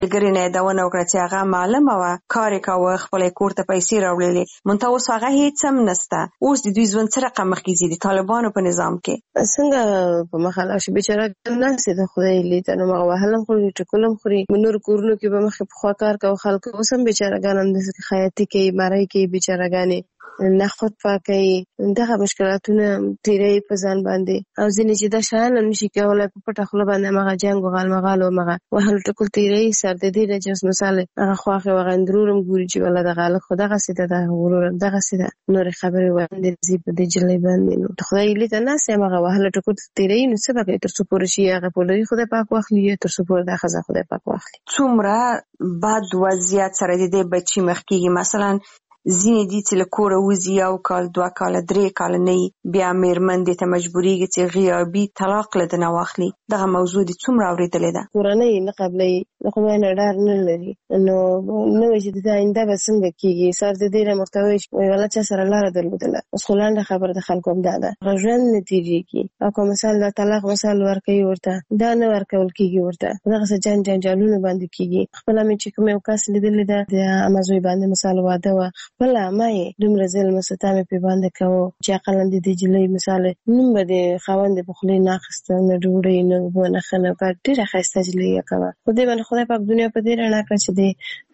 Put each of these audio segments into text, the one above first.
ګرې نه یادونه وکړه چې هغه معلمه وه، کار یې کاوه، خپلې کور ته پیسې راوړلې، منتها اوس هغه هېڅ هم نسته. اوس د دوی ژوند څه رقم مخکې ځي د طالبانو په نظام کې؟ څنګه په مخه لاړ شي، بیچاره ناستې ده خدای لیده، نو مغه وهل هم خوري، ټکول هم خوري. نور کورونو کې به مخکې پخوا کار کوه خلکو، اوس هم بیچارهګان همداسې خیاطي کوي، مرۍ کوي بیچارهګانې، نخود پاکوي، دغه مشکلاتونه تېروي په ځان باندې. او ځینې چې دا شیان هم نشي کولی په پټه خوله باندې همغه جنګ و غالمغال و همغه وهل ټکول تېروي سر د دې نه چې اوس مثال هغه خواښې وغه اندرور هم ګوري چې والله دغه هلک خو دغسې ده، دغه ورور هم دغسې ده، نورې خبرې وړاندې ځي په دې جلۍ باندې. نو د خدای لیده ناست یم هغه وهله ټکول تېروي، نو څه به کوي تر څو پورې شي هغه پولري خدای پاک واخلي، یا تر څو پورې دا ښځه خدای پاک واخلي. څومره بد وضعیت سره د دې بچي مخ کېږي؟ مثلا ځینې دي چې له کوره وځي 1 کال 2 کاله 3 کاله نه وي، بیا مېرمن دې ته مجبورېږي چې غیابي طلاق له ده نه واخلي. دغه موضوع دې څومره اورېدلې ده؟ کورنۍ نه قبلوي، د خدای نه ډار نه لري، نو نه وایي چې د آینده به څنګه کېږي. سر د دې نه ورته وایي چې والله چا سره لاره درلودله، اوس خو لنډه خبره د خلکو هم دا ده، هغه ژوند نه تېرېږي. او که مثال دا طلاق مثال ورکوي ورته، دا نه ورکول کېږي ورته، دغسې جنجالونه باندې کېږي. خپله مې چې کوم یو کس لیدلی ده، د عمه زوی باندې مثال واده وه، خپله عمه یې دومره ظلم و ستم یې پرې باندې کوه چې عقلاً د دې جلۍ مثال نوم به د خاوند په خولې نه اخېسته، نه ډوډۍ نه اوبه نه ښه نه بد، ډېره ښایسته جلۍ یې کوه. خو دې باندې خدای پاک دنیا په دې رڼا کړه چې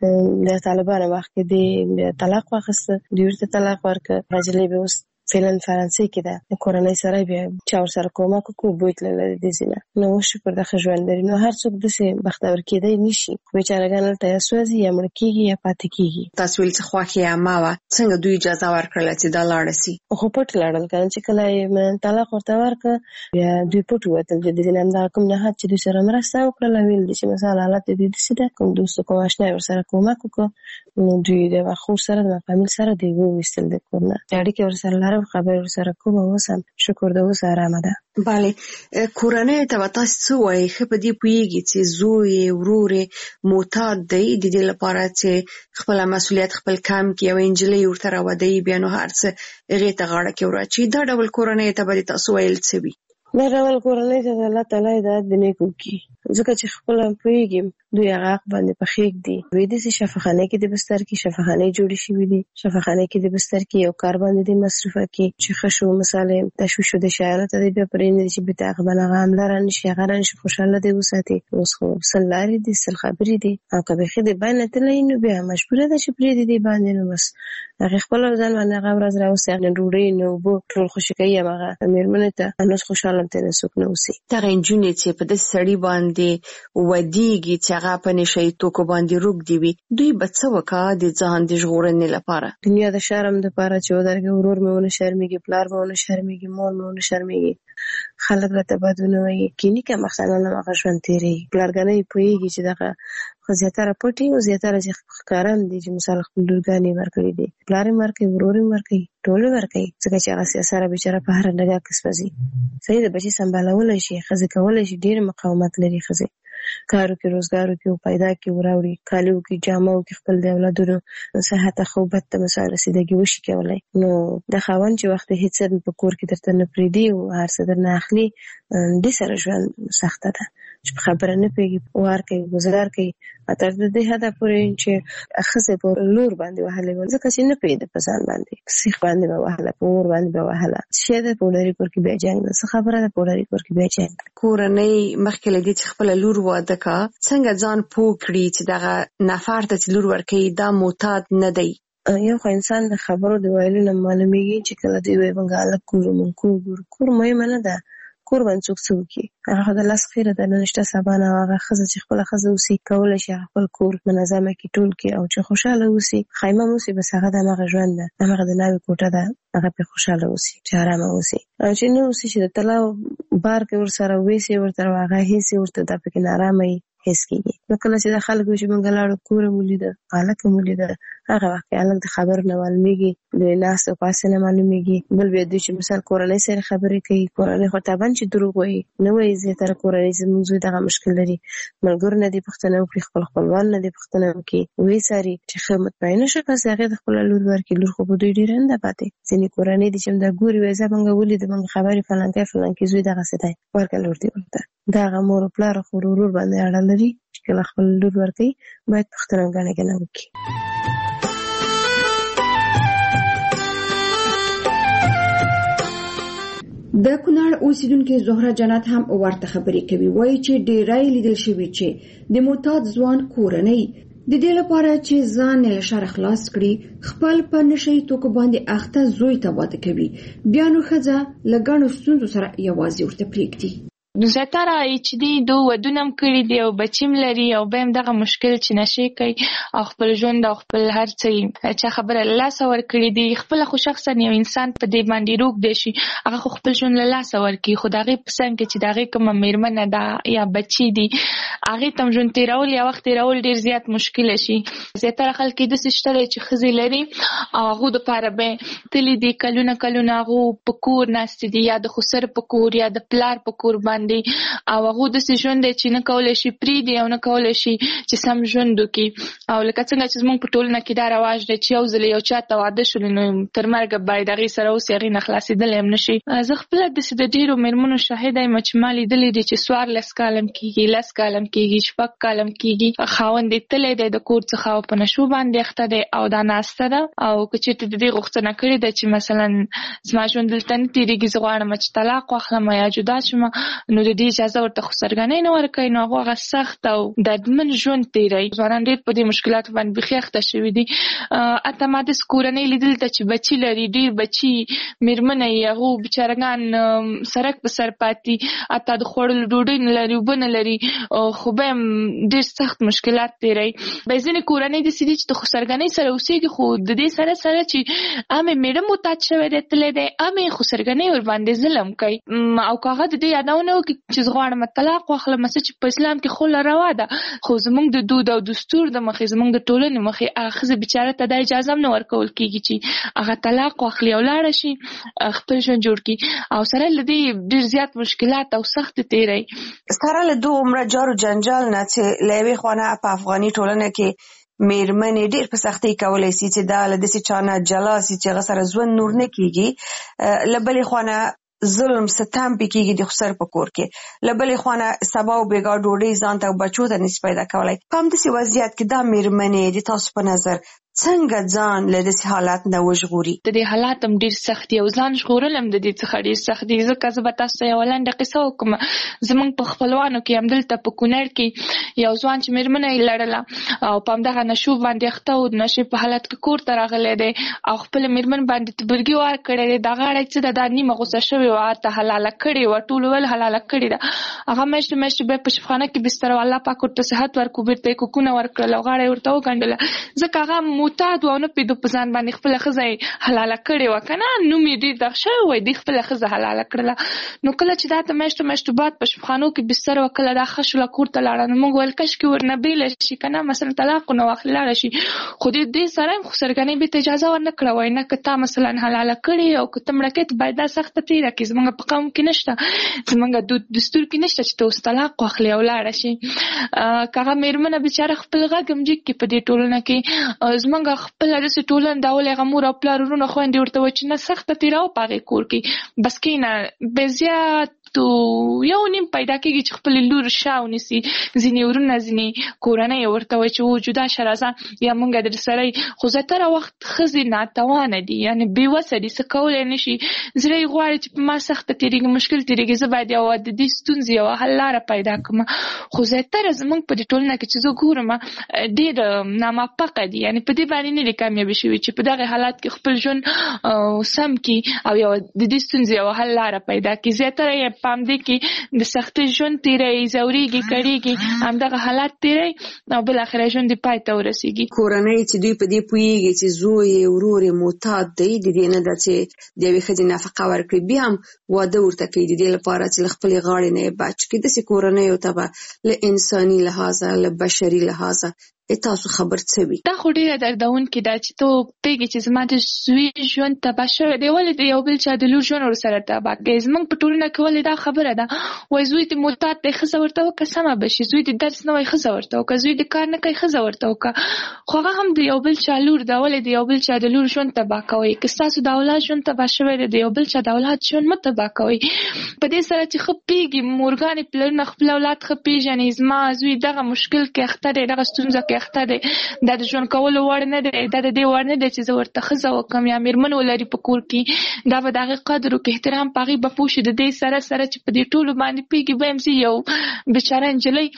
د طالبانو وخت کې د طلاق واخېسته، دوی ورته طلاق ورکړه. هغه جلۍ به اوس فعلا فرانسې کې ده، د کورنۍ سره بیا چا ورسره کومک وکړو بوت له لرې دې ځای نه. نو اوس شکر د ښه ژوند لري. نو هر څوک داسې بختور کېدی نشي، بیچارهګان هلته یا سوځي یا مړه کېږي یا پاتې کېږي. تاسو ویل چې خوښې یې عمه وه، څنګه دوی اجازه ورکړله چې دا لاړه سي؟ خو پټ لاړل که نه، چې کله یې طلاق ورته ورکړه بیا دوی پټ ووتل، د دې نه همدغه کوم نهاد چې دوی سره مرسته وکړله، ویل دي چې مثال حالت د دوی داسې ده، کوم دوست کوم اشنا یې ورسره کومک وکړو، نو دوی د خور سره د فامیل سره دوی وویستل د کور نه، اړیکې ورسره لرم، خبرې ورسره کوم. اوس هم شکر د اوس ارامه ده. بله، کورنۍ ته به تاسو څه وایي؟ ښه په دې پوهېږي چې زوی یې ورور یې معتاد دی د دې لپاره چې خپله مسؤلیت خپل کم کړي، یوه نجلۍ ورته راودوي، بیا نو هر څه هغې ته غاړه کې وراچوي. دا ډول کورنۍ ته به د تاسو ویل څه وي؟ دا ډول کورنۍ ته د الله تعالی هدایت د نیکو کړي، ځکه چې خپله پوهېږي دوی هغه حق باندې په خېږ دي. دوی داسې شفاخانۍ کې د بستر کې شفاخانۍ جوړې شوي دي، شفاخانۍ کې د بستر کې یو کار باندې د مصروفه کې چې ښه شو مثال تشویش د شیانو ته دی بیا پرېنږدي چې بېرته هغه باندې هغه حمله رانشي، هغه رانشي، خوشحاله دی وساتي. اوس خو سل لارې دي، سل خبرې دي، او که بیخي د بین نه تللی نو بیا مجبوره ده چې پرېږدي دې باندې. نو بس هغې خپله ځان باندې هغه ورځ راوسي، نه ډوډۍ نه اوبه، ټول خوشي کوي همغه مېرمنې ته، نو خوشحاله هم ترې څوک نه اوسي. دغه نجونې چې په داسې سړي باندې ودېږي چې هغه په نشه یي توکو باندې روږدې وي، دوی به څه وکړه د ځان د ژغورنې لپاره؟ دنیا د شرم دپاره چې ودرېږي، ورور مې ونه شرمېږي، پلار مې ونه شرمېږي، مور مې ونه شرمېږي، خلک راته بد ونه وایي، کیني که مخصنان هم هغه ژوند تېروي. پلارګنۍ پوهېږي چې دغه خو زیاتره پټ وي او زیاتره چې ښکاره هم دي چې مثال خپل لورګانې ورکړي دي، پلار یې ورکوي، ورور یې ورکوي، ټول یې ورکوي، ځکه چې هغه سیاسره بیچاره په هره ډګر کې سوځي. صحیح ده، بچي سمبالولی شي، ښځې کولی شي، ډېر مقاومت لري ښځې، کارو کې روزګارو کې او پیدا کې وراوړي، کالیو کې جامو کې خپل د اولادونو صحت خو بد ته مثال رسیدګي وشي کولی. نو د خاوند چې وخت هېڅ په کور کې درته نه پرېږدي او هر څه درنه اخلي، دې سره ژوند سخته ده چې په خبره نه پوهېږي، وار کوي، ګزار کوي، تر دې حده پورې چې ښځې په لور باندې وهلې وه، ځکه چې نه پوهېده په ځان باندې، په سیخ باندې به وهله، په اور باندې به وهله. شی ده په ولري کور کې بیا جنګ ده، څه خبره ده په ولري کور کې بیا جنګ. کورنۍ مخکې له دې چې خپله لور واده کا، څنګه ځان پوه کړي چې دغه نفر ته چې لور ورکوي دا معتاد نه دی؟ یو خو انسان د خبرو د ویلو نه معلومېږي چې کله دوی وایي موږ هلک ګورو، موږ کور ګورو. کور مهمه نه ده، کور باندې څوک څه وکړي، هغه خو د لاس خیره ده، نن شته سبا نه. هغه ښځه چې خپله ښځه اوسي کولی شي خپل کور منظمه کړي، ټول کړي، او چې خوشحاله اوسي، خیمه اوسي، بس هغه د همغه ژوند ده، همغه د ناوې کوټه ده، هغه پرې خوشحاله اوسي، چې ارامه اوسي. او چې نه اوسي چې د طلا بار کې ورسره ویسي ورته، هغه هېڅ ورته دا پکې نارامه وي، هېڅ کېږي. نو کله چې د خلک وي چې موږ لاړو کور مو لیده، هلک مو لیده، هغه وخت کې هلک د خبرو نه معلومېږي، د ناستې او پاستې نه معلومېږي. بل بیا دوی چې مثال کورنۍ سره خبرې کوي، کورنۍ خو طبعا چې دروغ وایي نه وایي، زیاتره کورنۍ زموږ زوی دغه مشکل لري، ملګرو نه دې پوښتنه وکړي، خپل خپلوان نه دې پوښتنه وکړي، ویې څاري چې ښه مطمئنه شي، پس هغې د خپله لور ورکړي. لور خو په دوی ډېره نه ده پاتې. ځینې کورنۍ دي چې همدا ګوري، وایي زه موږ ولیده، موږ خبرې فلانکی فلانکي زوی دغسې دی، ورکړه لور دې ورته. د هغه مور او پلار خو ورور باندې اړه لري چې کله خپل لور ورکوي باید پوښتنه ګڼه ګڼه وکړي. د کونړ اوسیدونکو زهره جنت هم ورته خبرې کوي. وایي چې ډیری لیدل شوي چې د معتاد ځوان کورنۍ د دې لپاره چې ځان له شر خلاص کړي خپل په نشي توکو باندې اخته زوی ته واده کوي، بیا نو ښځه له ګڼو ستونزو سره یوازې ورته پرېږدي. زیاتره چې دی دو ودونه هم کړي دي او بچیم لري او به هم دغه مشکل چې نشي کوي او خپل ژوند او خپل هر څه چې خبره له لاسه ورکړي دي. خپل خو شخصا یو انسان په دې باندې روغ دی شي هغه خو خپل ژوند له لاسه ورکړي، خو دغه په څنګ کې چې دغه کومه میرمنه ده یا بچی دي هغه تم ژوند تیرول یا وخت تیرول ډیر زیات مشکل شي. زیاتره خلک د سشتل چې خزي لري او هغه د پاره به تللی دي کلونه هغه په کور ناست دي یا د خسر په کور یا د پلار په کور باندې او هغه د ژوند چې نه کولای شي پری دی او نه کولای شي چې سم ژوند وکړي. او لکه څنګه چې موږ په ټولنه کې دا رواج دی چې یو ځل یو چاته واده شول نو تر مرګ باید هغه سره اوس هغه نه خلاصېدل هم نشي. زه خپل د ډیرو میرمنو شاهده یم چې مالي دلې دي چې سوار لس کالم کېږي، لس کالم کېږي، شپږ کالم کېږي، خاوند یې تللی دی د کور څخه په نشو باندې اخته دی او دا ناسته ده او که چېرته د دې غوښتنه کړې ده چې مثلا زما ژوند دلته نه تېرېږي زه غواړم چې طلاق واخلم یا جدا شم نو د دې اجازه ورته خو سرګنۍ نه ورکوي نو هغه سخت او دردمن ژوند تېروي. ځوانان ډېر په دې مشکلاتو باندې بیخي اخته شوي دي. حتی ما داسې کورنۍ لیدل ته چې بچي لري ډېر بچي میرمنه یې هغو بېچارهګان سړک په سر پاتې حتی د خوړلو ډوډۍ نه لري اوبه نه لري خو به هم ډېر سخت مشکلات تېروي. به ځینې کورنۍ داسې دي چې د خسرګنۍ سره اوسېږي خو د دې سره چې امې میړه معتاد شوی دی تللی دی امې خسرګنۍ ورباندې ظلم کوي او که هغه د دې یادونه وکړي چې زه غواړم طلاق واخلم څه چې په اسلام کې خو روا ده خو زموږ د دود او دستور د مخې زموږ د ټولنې مخې هغه ښځې بېچاره ته دا اجازه هم نه ورکول کېږي چې هغه طلاق واخلي او لاړه شي خپل ژوند جوړ کړي او سره له دې ډېر زیات مشکلات او سخت تېروي. سره له دو عمره جار و جنجال نه چې له یوې خوا نه په افغاني ټولنه کې میرمنې ډېر په سختۍ کولی شي چې دا له داسې چا نه جلا شي چې هغه سره ژوند نور نه کېږي. له بلې خوا نه ظلم ستم پې کېږي د خسر په کور کې، له بلې خوا نه سبا او بېګا ډوډۍ ځان ته او بچو ته نشي پیدا کولی. په همداسې وضعیت کې دا میرمنې د تاسو په نظر څنګه ځان له داسې حالات نه وژغوري؟ د دې حالات هم ډېر سخت دي او ځان ژغورل هم د دې څخه ډېر سخت دي. ځکه زه به تاسو ته یوه لنډه قصه وکړم. زموږ په خپلوانو کې همدلته په کونړ کې یو ځوان چې میرمنه یې لرله او په همدغه نشو باندې اخته و د نشې په حالت کې کور ته راغلی دی او خپله میرمن باندې تبرګي وار کړی دی. دا غاړه چې ده دا نیمه غوسه شوې وه هلته حلاله کړې وه ټول ویل حلاله کړې ده. هغه میاشتې بیا په شفخانه کې بستر و الله پاک ورته صحت ورکړو بېرته یې کوکونه ورکړل او غاړه یې ورته وګنډله ځکه هغه معتاد و او نه پوهېدو په ځان باندې خپله ښځه یې حلاله کړې وه که نه نوم یې ډېر دغ شوی وی دې خپله ښځه حلاله کړله. نو کله چې دا ته میاشتو بعد په شفخانو کې بستر وه کله دا ښه شوله کور ته لاړه نو موږ ویل کشکې ورنه بېله شي که نه مثلا طلاق ونه واخلي لاړه شي خو دې سره هم خسرګنۍ بېرته اجازه ورنه کړه وایي نه که تا مثلا حلاله کړې او که ته مړه کړې ته باید دا سخته تېره کړې زموږ په قوم کې نشته زموږ دستور کې نشته چې ته اوس طلاق واخلې او لاړه شي. که هغه میرمنه بېچاره خپل غږ هم جګ کړي په دې ټولنه کې زموږ خپله داسې ټولنه دا ولې هغه مور او پلار ورونه خویندې ورته وایي چې نه سخته تېروه په هغې کور کې بس کښېنه بې زیات یو نیم پیدا کېږي چې خپلې لور شا ونیسي. ځینې ورونه ځینې کورنۍ ورته وایي چې و جدا شه راځه یا موږ در سره خو زیاتره وخت ښځې ناتوانه دي یعنې بېوسه دي څه کولی نه شي. زړه یې غواړي چې په ما سخته تېرېږي مشکل تېرېږي زه باید یوه د دې ستونزې یوه حل لاره پیدا کړم خو زیاتره زموږ په دې ټولنه کې چې زه ګورم ډېر ناموفقه دي یعنې په دې باندې نه دي کامیابې شوي چې په دغې حالات کې خپل ژوند سم کړي او یوه د دې ستونزې یوه حل لاره پیدا کړي. زیاتره یې په همدې کې د سختۍ ژوند تېروي ځورېږي کړېږي همدغه حالات تېروي او بالاخره ژوند یې پای ته ورسېږي. کورنۍ چې دوی په دې پوهېږي چې زوی یې ورور یې معتاد دی د دې نه ده چې د یوې ښځې نفقه ورکړي بیا هم واده ورته کوي د دې لپاره چې له خپلې غاړې نه یې بچ کړي. داسې کورنیو ته به له انساني لحاظه له بشري لحاظه تاسو خبر څه وي؟ دا خو ډیره دردونکې ده چې ته پوهېږې چې زما د زوی ژوند تباه شوی دی، ولې د یو بل چا د لور ژوند ورسره تباه کوي؟ زموږ په ټولنه کې ولې دا خبره ده وایي زوی د معتاد دی ښځه ورته وکړه سمه به شي، زوی د درس نه وایي ښځه ورته وکړه، زوی د کار نه کوي ښځه ورته وکړه، خو هغه هم د یو بل چا لور ده، ولې د یو بل چا د لور ژوند تباه کوئ؟ که ستاسو د اولاد ژوند تباه شوی دی د یو بل چا د اولاد ژوند مه تباه کوئ. په دې سره چې ښه پوهېږي مورګانې پلرونه خپل اولاد ښه پېژني، زما زوی دغه مشکل کې اخته دی، دغه ستونزه کې اخته دی، دا د ژوند کولو وړ نه دی، دا د دې وړ نه دی چې زه ورته ښځه وکړم یا مېرمن ولري په کور کې، دا به د هغې قدر وکړي احترام په هغې به پوه شي. د دې سره سره چې په دې ټولو باندې پوهېږي ویم زه یو بېچاره نجلۍ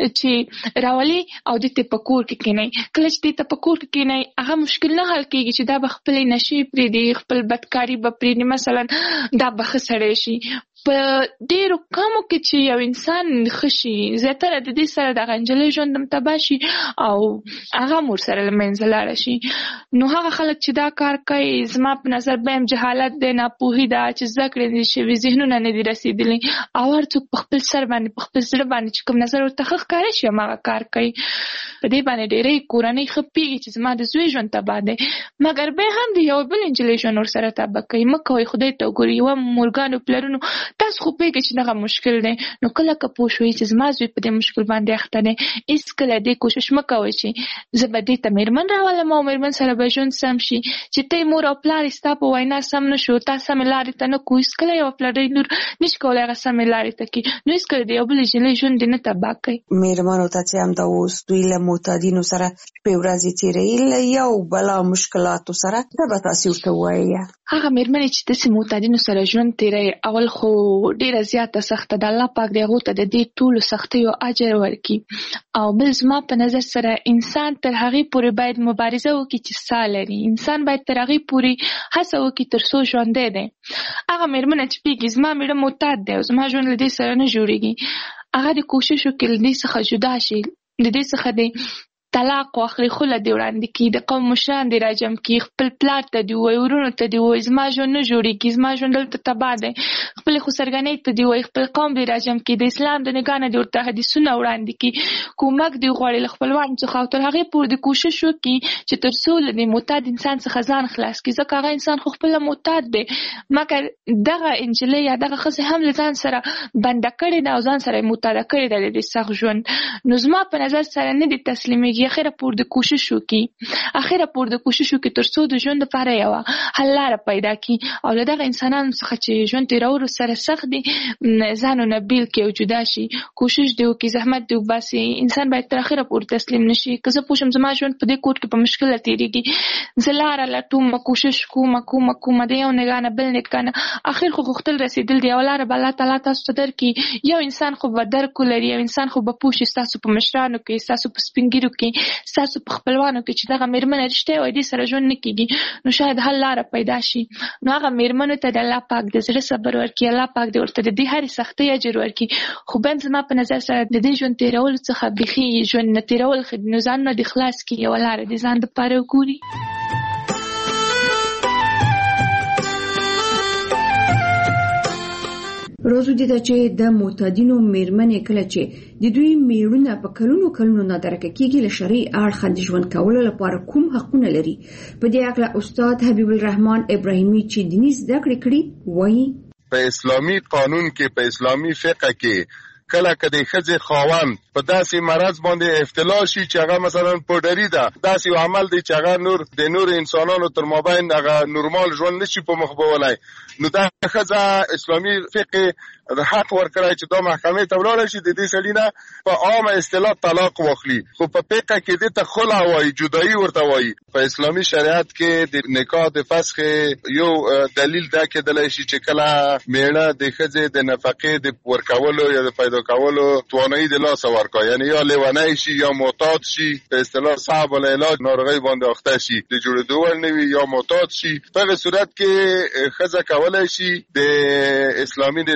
چې راولي او دې ته په کور کې کښېنئ، کله چې دې ته په کور کې کښېنئ هغه مشکل نه حل کېږي چې دا به خپلې نشې پرېږدي، خپل بدکاري به پرېږدي، مثلا دا به ښه سړی شي. په ډېرو کمو کې چې یو انسان ښه شي زیاتره د دې سره دغه نجلۍ ژوند هم تباه شي او هغه هم ورسره له منځه لاړه شي. نو هغه خلک چې دا کار کوي زما په نظر بیم جهالت دی، ناپوهي ده، چې زده کړې نه دي شوي، ذهنونه نه دي رسېدلي او هر څوک په خپل سر باندې په خپل زړه باندې چې کوم نظر ورته ښه ښکاره شي هماغه کار کوي. په دې باندې ډېرې کورنۍ ښه پوهېږي چې زما د زوی ژوند تباه دی، مګر بیا هم د یو بل نجلۍ ژوند ورسره تباه کوي. مه کوئ، خدای ته وګورئ. یوه مورګانو پلرونو تاسو خو پوهېږئ چې دغه مشکل دی، نو کله که پوه شوئ چې زما زوی په دې مشکل باندې اخته دی، هېڅکله دې کوشش مه کوئ چې زه به دې ته مېرمن راولم او مېرمن سره به ژوند سم شي. چې ته یې مور او پلار یې ستا په وینا سم نه شو، تا سمې لارې ته نه کړو، هېڅکله یوه پلرۍ لور نشي کولی هغه سمې لارې ته کړي، نو هېڅکله د یو بل نجلۍ ژوند دې نه تباه کوي. مېرمنو ته چې همدا اوس دوی له معتادینو سره شپې ورځې تېروي له یو بلا مشکلاتو سره، څه به تاسې ورته ووایئ؟ هغه مېرمنې چې داسې معتادینو سره ژوند تېروي اول خو ډېره زیاته سخته ده، الله پاک دې هغو ته د دې ټولو سختیو اجر ورکړي. او بل زما په نظر سره انسان تر هغې پورې باید مبارزه وکړي چې ساه لري، انسان باید تر هغې پورې هڅه وکړي تر څو ژوندی دی. هغه مېرمنه چې پوهېږي زما مېړه معتاد دی او زما ژوند له دې سره نه جوړېږي، هغه دې کوشش وکړي له دې څخه جدا شي، د دې څخه دې طلاق واخلي، خوله دې وړاندې کړي، د قوم مشران دې راجم کړي، خپل پلار ته دې ووایي، ورونو ته دې ووایي زما ژوند نه جوړېږي، زما ژوند دلته تباه دی، خپلې خسرګنۍ ته دې ووایي، خپل قوم دې راجم کړي، د اسلام د نګاه نه دې ورته حدیثونه وړاندې کړي، کومک دې وغواړي له خپلوانو څخه او تر هغې پورې دې کوشش وکړي چې تر څو له دې معتاد انسان څخه ځان خلاص کړي، ځکه هغه انسان خو خپله معتاد دی، مګر دغه نجلۍ یا دغه ښځې هم له ځان سره بنده کړې ده او ځان سره یې معتاده کړې ده د دې سخت ژوند. نو زما په نظر سره نه دې تسلیمېږي، اخره پورې د کوشش وکړي، اخره پورې د کوشش وکړي تر څو د ژوند لپاره یوه حل لاره پیدا کړي او له دغه انسانانو څخه چې ژوند تېرولو سره سخت دي ځانونه بیل کړي او جدا شي، کوشش دې وکړي، زحمت دې وباسي. انسان باید تر اخره پورې تسلیم نه شي. که زه پوه شم زما ژوند په دې کور کې په مشکله تېرېږي، زه لاره لټوم، کوشش کوم د یو نګاه نه بل نګاه نه، اخر خو غوښتل رسېدل دی، یوه لاره به الله تعالی تاسو ته درکړي. یو انسان خو به درک ولري، یو انسان خو به پوه شي ستاسو په مشرانو کې، ستاسو په سپین ږیرو کې، ستاسو په خپلوانو کې چې دغه مېرمنه رښتیا وایي دې سره ژوند نه کېږي، نو شاید حل لاره پیدا شي. نو هغه مېرمنو ته د الله پاک د زړه صبر ورکړي، الله پاک دې ورته د دې هرې سختۍ اجر ورکړي. خو بیا زما په نظر سره د دې ژوند تېرولو څخه بیخي ژوند نه تېرول ښه دي، نو ځانونه دې خلاص کړي، یوه لاره دې ځان دپاره وګوري. روزو دې ده چې د معتادینو مېرمنې کله چې د دوی میړونه په کلونو نه درکه کېږي له شرعي اړخه د ژوند کولو لپاره کوم حقونه لري. په دې اړه استاد حبیب الرحمن ابراهیمي چې دیني زده کړې کړي وایي په اسلامي قانون کې، په اسلامي فقه کې کله که د ښځې خاوند په داسې مرض باندې ابتلا شي چې هغه مثلا پوډري ده، داسې یو عمل دی چې هغه د نور انسانانو تر مابین هغه نورمال ژوند نشي په مخ بولی، نو دا ښځه اسلامي فقه حق ورکړی چې دا محکمې ته ولاړه شي، د دې سړي نه په عامه اصطلاح طلاق واخلي. خو په فقه کې دې ته خلع وایي، جدایي ورته وایي. په اسلامي شریعت کې د نکاح د فسخ یو دلیل دا کېدلی شي چې کله میړه د ښځې د نفقې د ورکولو یا د پیدا کولو توانایي د لاسه ورکړي، یعنی یا لیونی شي یا معتاد شي، په اصطلاح صعب العلاج ناروغۍ باندې اخته شي، د جوړېدو وړ نه وي یا معتاد شي. په هغه صورت کې ښځه کولی شي د اسلامي نظام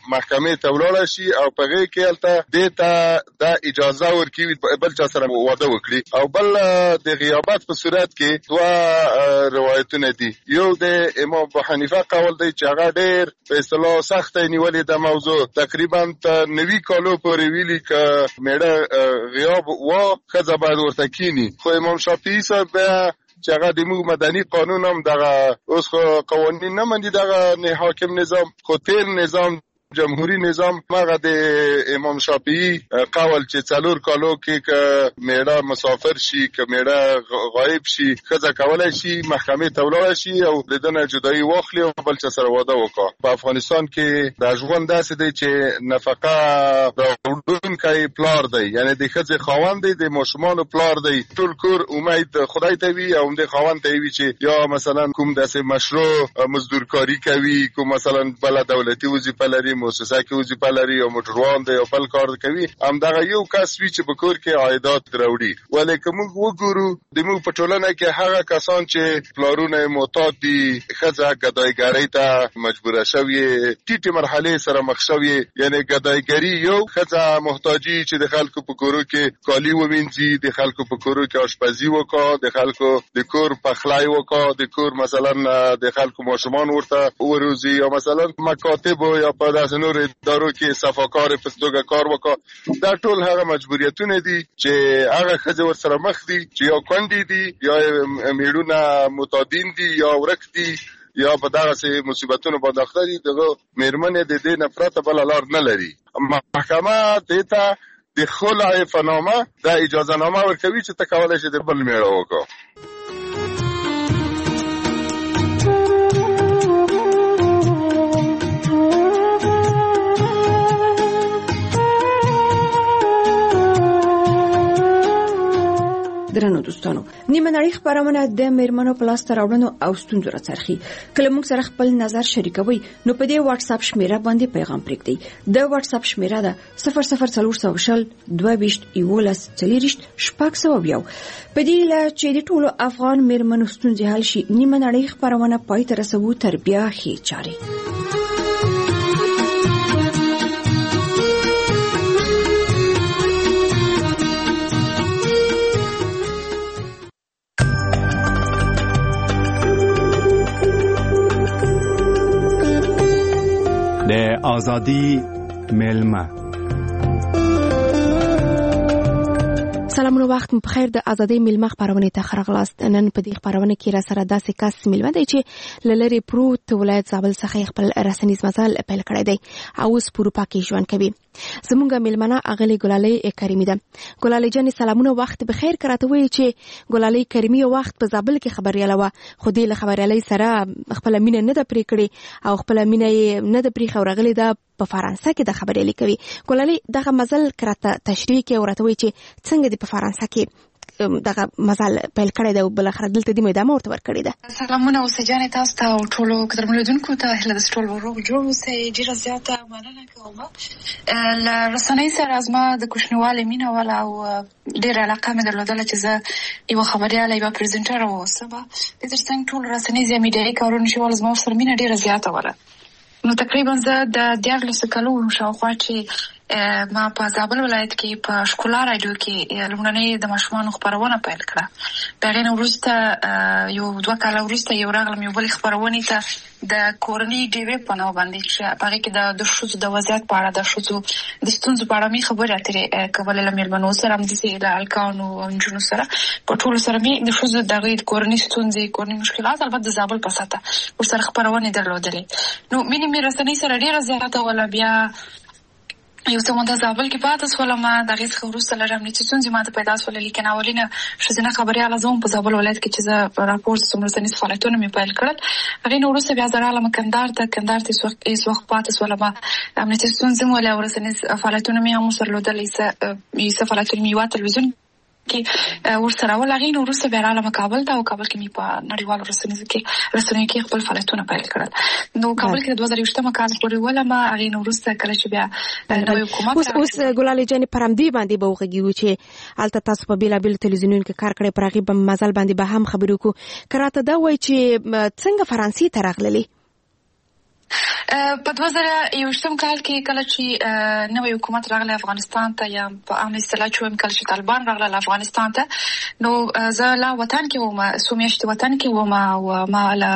محکمې ته ولاړ شي او په هغې کې هلته دې ته دا اجازه ورکوي بل چا سره واده وکړي. او بل د غیابت په صورت کې دوه روایتونه دي. یو د امام ابو حنیفه قول دی چې هغه ډېر په اصطلاح سخته نیولې د موضوع تقریبا 90 کالو پورې ویلي که میړه غیاب و ښځه باید ورته کینی. خو امام شافعي صاحب چې هغه د موږ مدني قانون هم دغه اوس خو قوانین نه مني دغه حاکم نظام، خو تیر نظام جمهوری نظام هغه د امام شافعي قول چې 4 کالو کې که میړه مسافر شي که میړه غایب شي ښځه کولی شي محکمې ته ولاړه شي او د ده نه جدایي واخلي او بل چا سره واده وکړي. په افغانستان کې د ژوند داسې دی چې نفقه راوړونکی پلار دی، یعنی د ښځې خاوند دی، د ماشومانو پلار دی. ټول کور امید خدای ته وي او د خاوند ته وي چې یا مثلا کوم داسې مشروع مزدورکاري کوي، کوم مثلا بله دولتي وظیفه لري، مؤسسه کې وظیفه لري او موټروان دی او بل کار کوي، همدغه یو کس وي چې په کور کې عایدات راوړي. ولې که موږ وګورو د موږ په ټولنه کې هغه کسان چې پلارونه معتاد دي، ښځه ګدایګرۍ ته مجبوره شوې، ټیټې مرحلې سره مخ شوې، یعنی ګدایګري یو، ښځه محتاجي چې د خلکو په کورو کې کالي ووینځي، د خلکو په کورو کې آشپزي وکړه، د خلکو د کور پخلی وکړه، د کور مثلا د خلکو ماشومان ورته وروزي، یا مثلا مکاتب یا په داسې نور ادارو کې صفاکار په توګه کار وکړه. دا ټول هغه مجبوریتونه دي چې هغه ښځې ورسره مخ دي چې یا کونډې دي یا میړونه معتادین دي یا ورک دي یا په دغسې مصیبتونو باندې اخته دي. دغه میرمنې د دې نه پرته بله لار نه لري. محکمه دې ته د خلع فنامه دا اجازه نامه ورکوي چې ته کولی شې د بل میړه وکړه. درنو دوستانو، نیمه نړۍ خبرونه د میرمنو په لاسته راوړنو او ستونزو راڅرخي. کله موږ سره خپل نظر شریکوي نو په دې واتس اپ شمیره باندې پیغام پرېږدئ. د واتس اپ شمیره ده 00420 22 11 40 600. په دې له چې د ټولو افغان میرمنو ستونزې حل شي، نیمه نړۍ خبرونه پای ته رسوو تر بیا ښې چارې. د آزادی ملمه. سلامونه، وخت مو بخیر. د ازادۍ ملمه خبرونه ته خرغلاست. نن په دې خبرونه کې را سره داسې کس ملمه دی چې لری پروت ولایت زابل څخه خپل رسنیز مزل پیل کړی دی او اوس په اروپا کې ژوند کوي. زمونږ ملمنه اغلی ګلالۍ کریمی ده. ګلالۍ جان سلامونه، وخت بخیر. کراته وی چې ګلالۍ کریمی وخت په زابل کې خبرياله و، خو دې له خبريالۍ سره خپل مینه نه ده پرې کړې او خپل مینه نه ده پرې خورغلی ده په فرانسه کې د خبريالۍ کوي. ګلالۍ دغه مزل کراته تشریح کې ورته وی چې څنګه د په فرانسه کې دغه مزل پیل کړی دی او بل اخر دلته د مېدامه ورته ورکړی ده. سلامونه اوسجانې تاسو ته او ټولو قدرمنونکو ته هله د ټولو روغ جوړ اوسئ. ډیره زیاته مننه کوم له رسنۍ سره زما د کوچنیوالي مینه ولا او ډیره علاقه مې درلودله چې زه یو خبرياله یو پریزنټر اوسم. د ترڅنګ ټول رسنۍ زمیډي کارونه چې ول زما سره مینه ډیره زیاته ولا. نو تقریبا زه د 14 کلونو شاوخوا چې ما په زابل ولایت کې په شکولا رادیو کې لومړنۍ د ماشومانو خبرونه پیل کړه. بیا نه وروسته یو 2 کال وروسته یو راغلم یو بل خبرونه ته د کورنۍ ډیوی په نوم باندې چې په کې د شوزو د وضعیت په اړه د شوزو د ستونزو په اړه می خبرې اترې کولې لمرمنو سره هم د سیده الکانو او انجونو سره په ټول سره می د شوزو د کورنۍ ستونزې کورنۍ مشکلات البته د زابل په ساته ورسره خبرونه درلودلې. نو مې رسنۍ سره ډیره زیاته ولا بیا یو څه مونږ زابل کې پاتې سولم. د غیس خروسته لرم چې څنګه ما ته پیدا سول لیکن اولینه شزنه خبرياله زوم په زابل ولایت کې چې زه راپورټ سمرسنی فعالیتونه مې پیل کړل. هغه نو وروسته بیا زراله مکندار ته ایس وخت پاتې سولم. امنیتي څنګه ولا ورسنی فعالیتونه مې هم سره لودلې ایسه فعالیتونه مې وا تلویزیون کې ورسره ولغین ورسره بیا رااله کابل ته او کابل کې مې په نړیوالو رسنیو کې خپل فعالیتونه پیل کړل. نو کابل کې 2018 کال پورې ولما هغه نو ورسره کله چې بیا نوې حکومت اوس ګلالۍ جان پرمدی باندې به وغږیږي چې الته تاسو په بیلابل تلویزیونونو کې کار کړی، پرغي په مزل باندې به هم خبرو کو. کراته دا وای چې څنګه فرانسې ته راغللی؟ په 2021 کال کې کله چې نوی حکومت راغلی افغانستان ته یا په عام اصطلاح چې کله چې طالبان راغله افغانستان ته نو زه لا وطن کې وم څو میاشتې وطن کې وم او ما له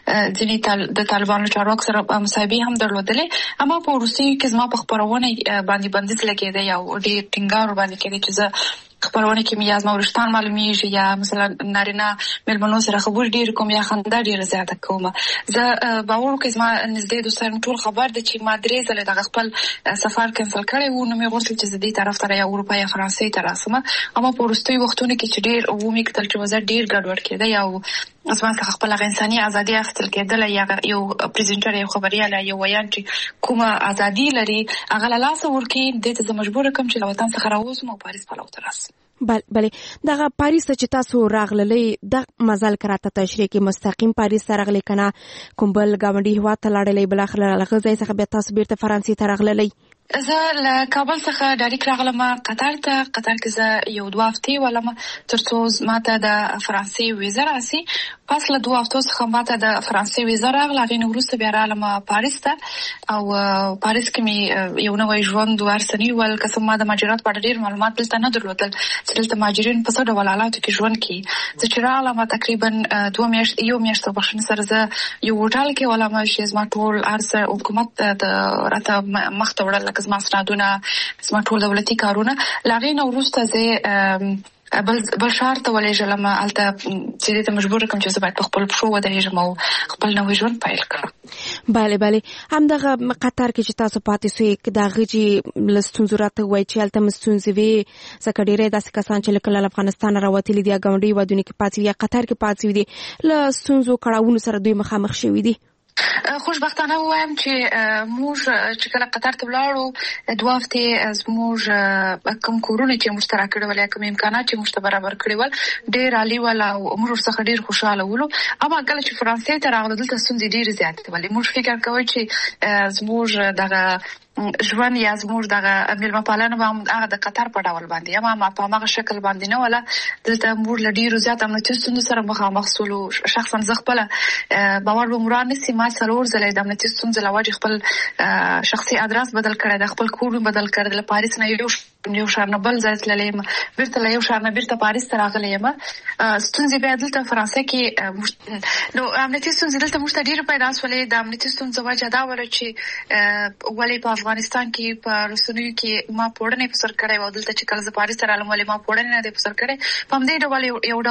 ځینې د طالبانو چارواکو سره مصاحبې هم درلودلې اما په وروستیو کې زما په خپرونه باندې بندیز لګېدی او ډېر ټینګار ورباندې کېدی چې زه خبرونه کې یا زما ورشتان معلومیږي یا مثلا نارینه مېلمنو سره خبرې ډېر کوم یا خندا ډېره زیاته کوم. زه باور وکړم زما نږدې دوستان ټول خبر دي چې ما 3 ځله دغه خپل سفر کینسل کړی و نو مې غوښتل چې زه دې طرف ته یا اروپا یا فرانسې ته راسم اما په وروستیو وختونو کې چې ډېر ومې کتل چې وضع ډېر ګډوډ کېده او زما څخه خپل انساني ازادي اخیستل کېدله یا یو پریزنټر یو خبريال یو ویان چې کومه ازادي لري هغه له لاسه ورکړي دې ته مجبور کوم چې له وطن څخه راوځم او پاریس په لور راسم. بله دغه پاریس ته چې تاسو راغللې د مزل کراته تشریح کې مستقیم پاریس ته راغلې کنه کوم بل ګاونډي هوا ته لاړلې بل اخر له غزې څخه بیا تاسو بیرته فرانسې ته راغللې؟ زه له کابل څخه ډایرکټ راغلم قطر کې زه یو 2 هفتې ولم ترڅو ماته د فرانسې ویزا راسي. پس له 2 هفتو څخه ماته د فرانسې ویزا راغله غوښتل وروسته بیا رالم پاریس ته او پاریس کې مې یو نوې ژوند ورسنی ول قسم ما د مهاجرت په ډېر معلومات دلته نه درلودل چې دلته مهاجرین په څه ډول حالاتو کې ژوند کوي. زه چې رالم تقریبا 2 میاشتې بخښنې سره زه یو هوټل کې ولم چې زما ټول ارزه حکومت د راته مخ ته وړل زما سندونه زما ټول دولتي کارونه لاغې نو وروسته زه بل شهر ته ولېږلم هلته چې دې ته مجبور کوم چې زه باید په خپل پښو ودرېږم او خپل نوی ژوند پیل کړم. بله همدغه قطر کې چې تاسو پاتې سوئ د هغې چې له ستونزو راته ووایي چې هلته مو ستونزې وې ځکه ډېری داسې کسان چې لکه له افغانستانه راوتلي دي یا ګاونډي هېوادونو کې پاتې وي یا قطر کې پاتې دي له ستونزو کړاوونو سره دوی مخامخ شوي دي. خوشبختانه وایم چې موږ چې کله قطر ته ولاړو 2 هفتې زموږ کوم کورونه چې موږ ته راکړي ول کوم امکانات چې موږ ته برابر کړي ول ډېر عالی ول او موږ ورڅخه ډېر خوشاله ولو اما کله چې فرانسې ته راغلو دلته ستونزې ډېرې زیاتې ولې موږ فکر کوو چې زموږ دغه ژوند یا زموږ دغه مېلمه پالنه به هغه د قطر په ډول باندې اما ما په هغه شکل باندې نه ولا دلته موږ له ډېرو زیات امنیتي ستونزو سره مخامخ سولو. شخصا زه خپل باور به مراد نسی ما 4 ځله د امنیتي ستونزو له وجې خپل شخصي ادرس بدل کړی د خپل کور بدل کړی د پاریس نه یو شهر نه بل ځای ته تللیم بیرته له یو شهر نه بیرته پاریس ته راغلی یم. ستونزې بیا دلته فرانسې کې نو امنیتي ستونزې دلته موږ ته ډېرې پیدا شولې. د امنیتي ستونزو وجه دا وه چې ولې په افغانستان کې په رسنیو کې ما پوړنې په سر کړی و دلته چې کله زه پاریس ته رالم ولې ما پوړنې نه دی په سر کړی په همدې ډول یو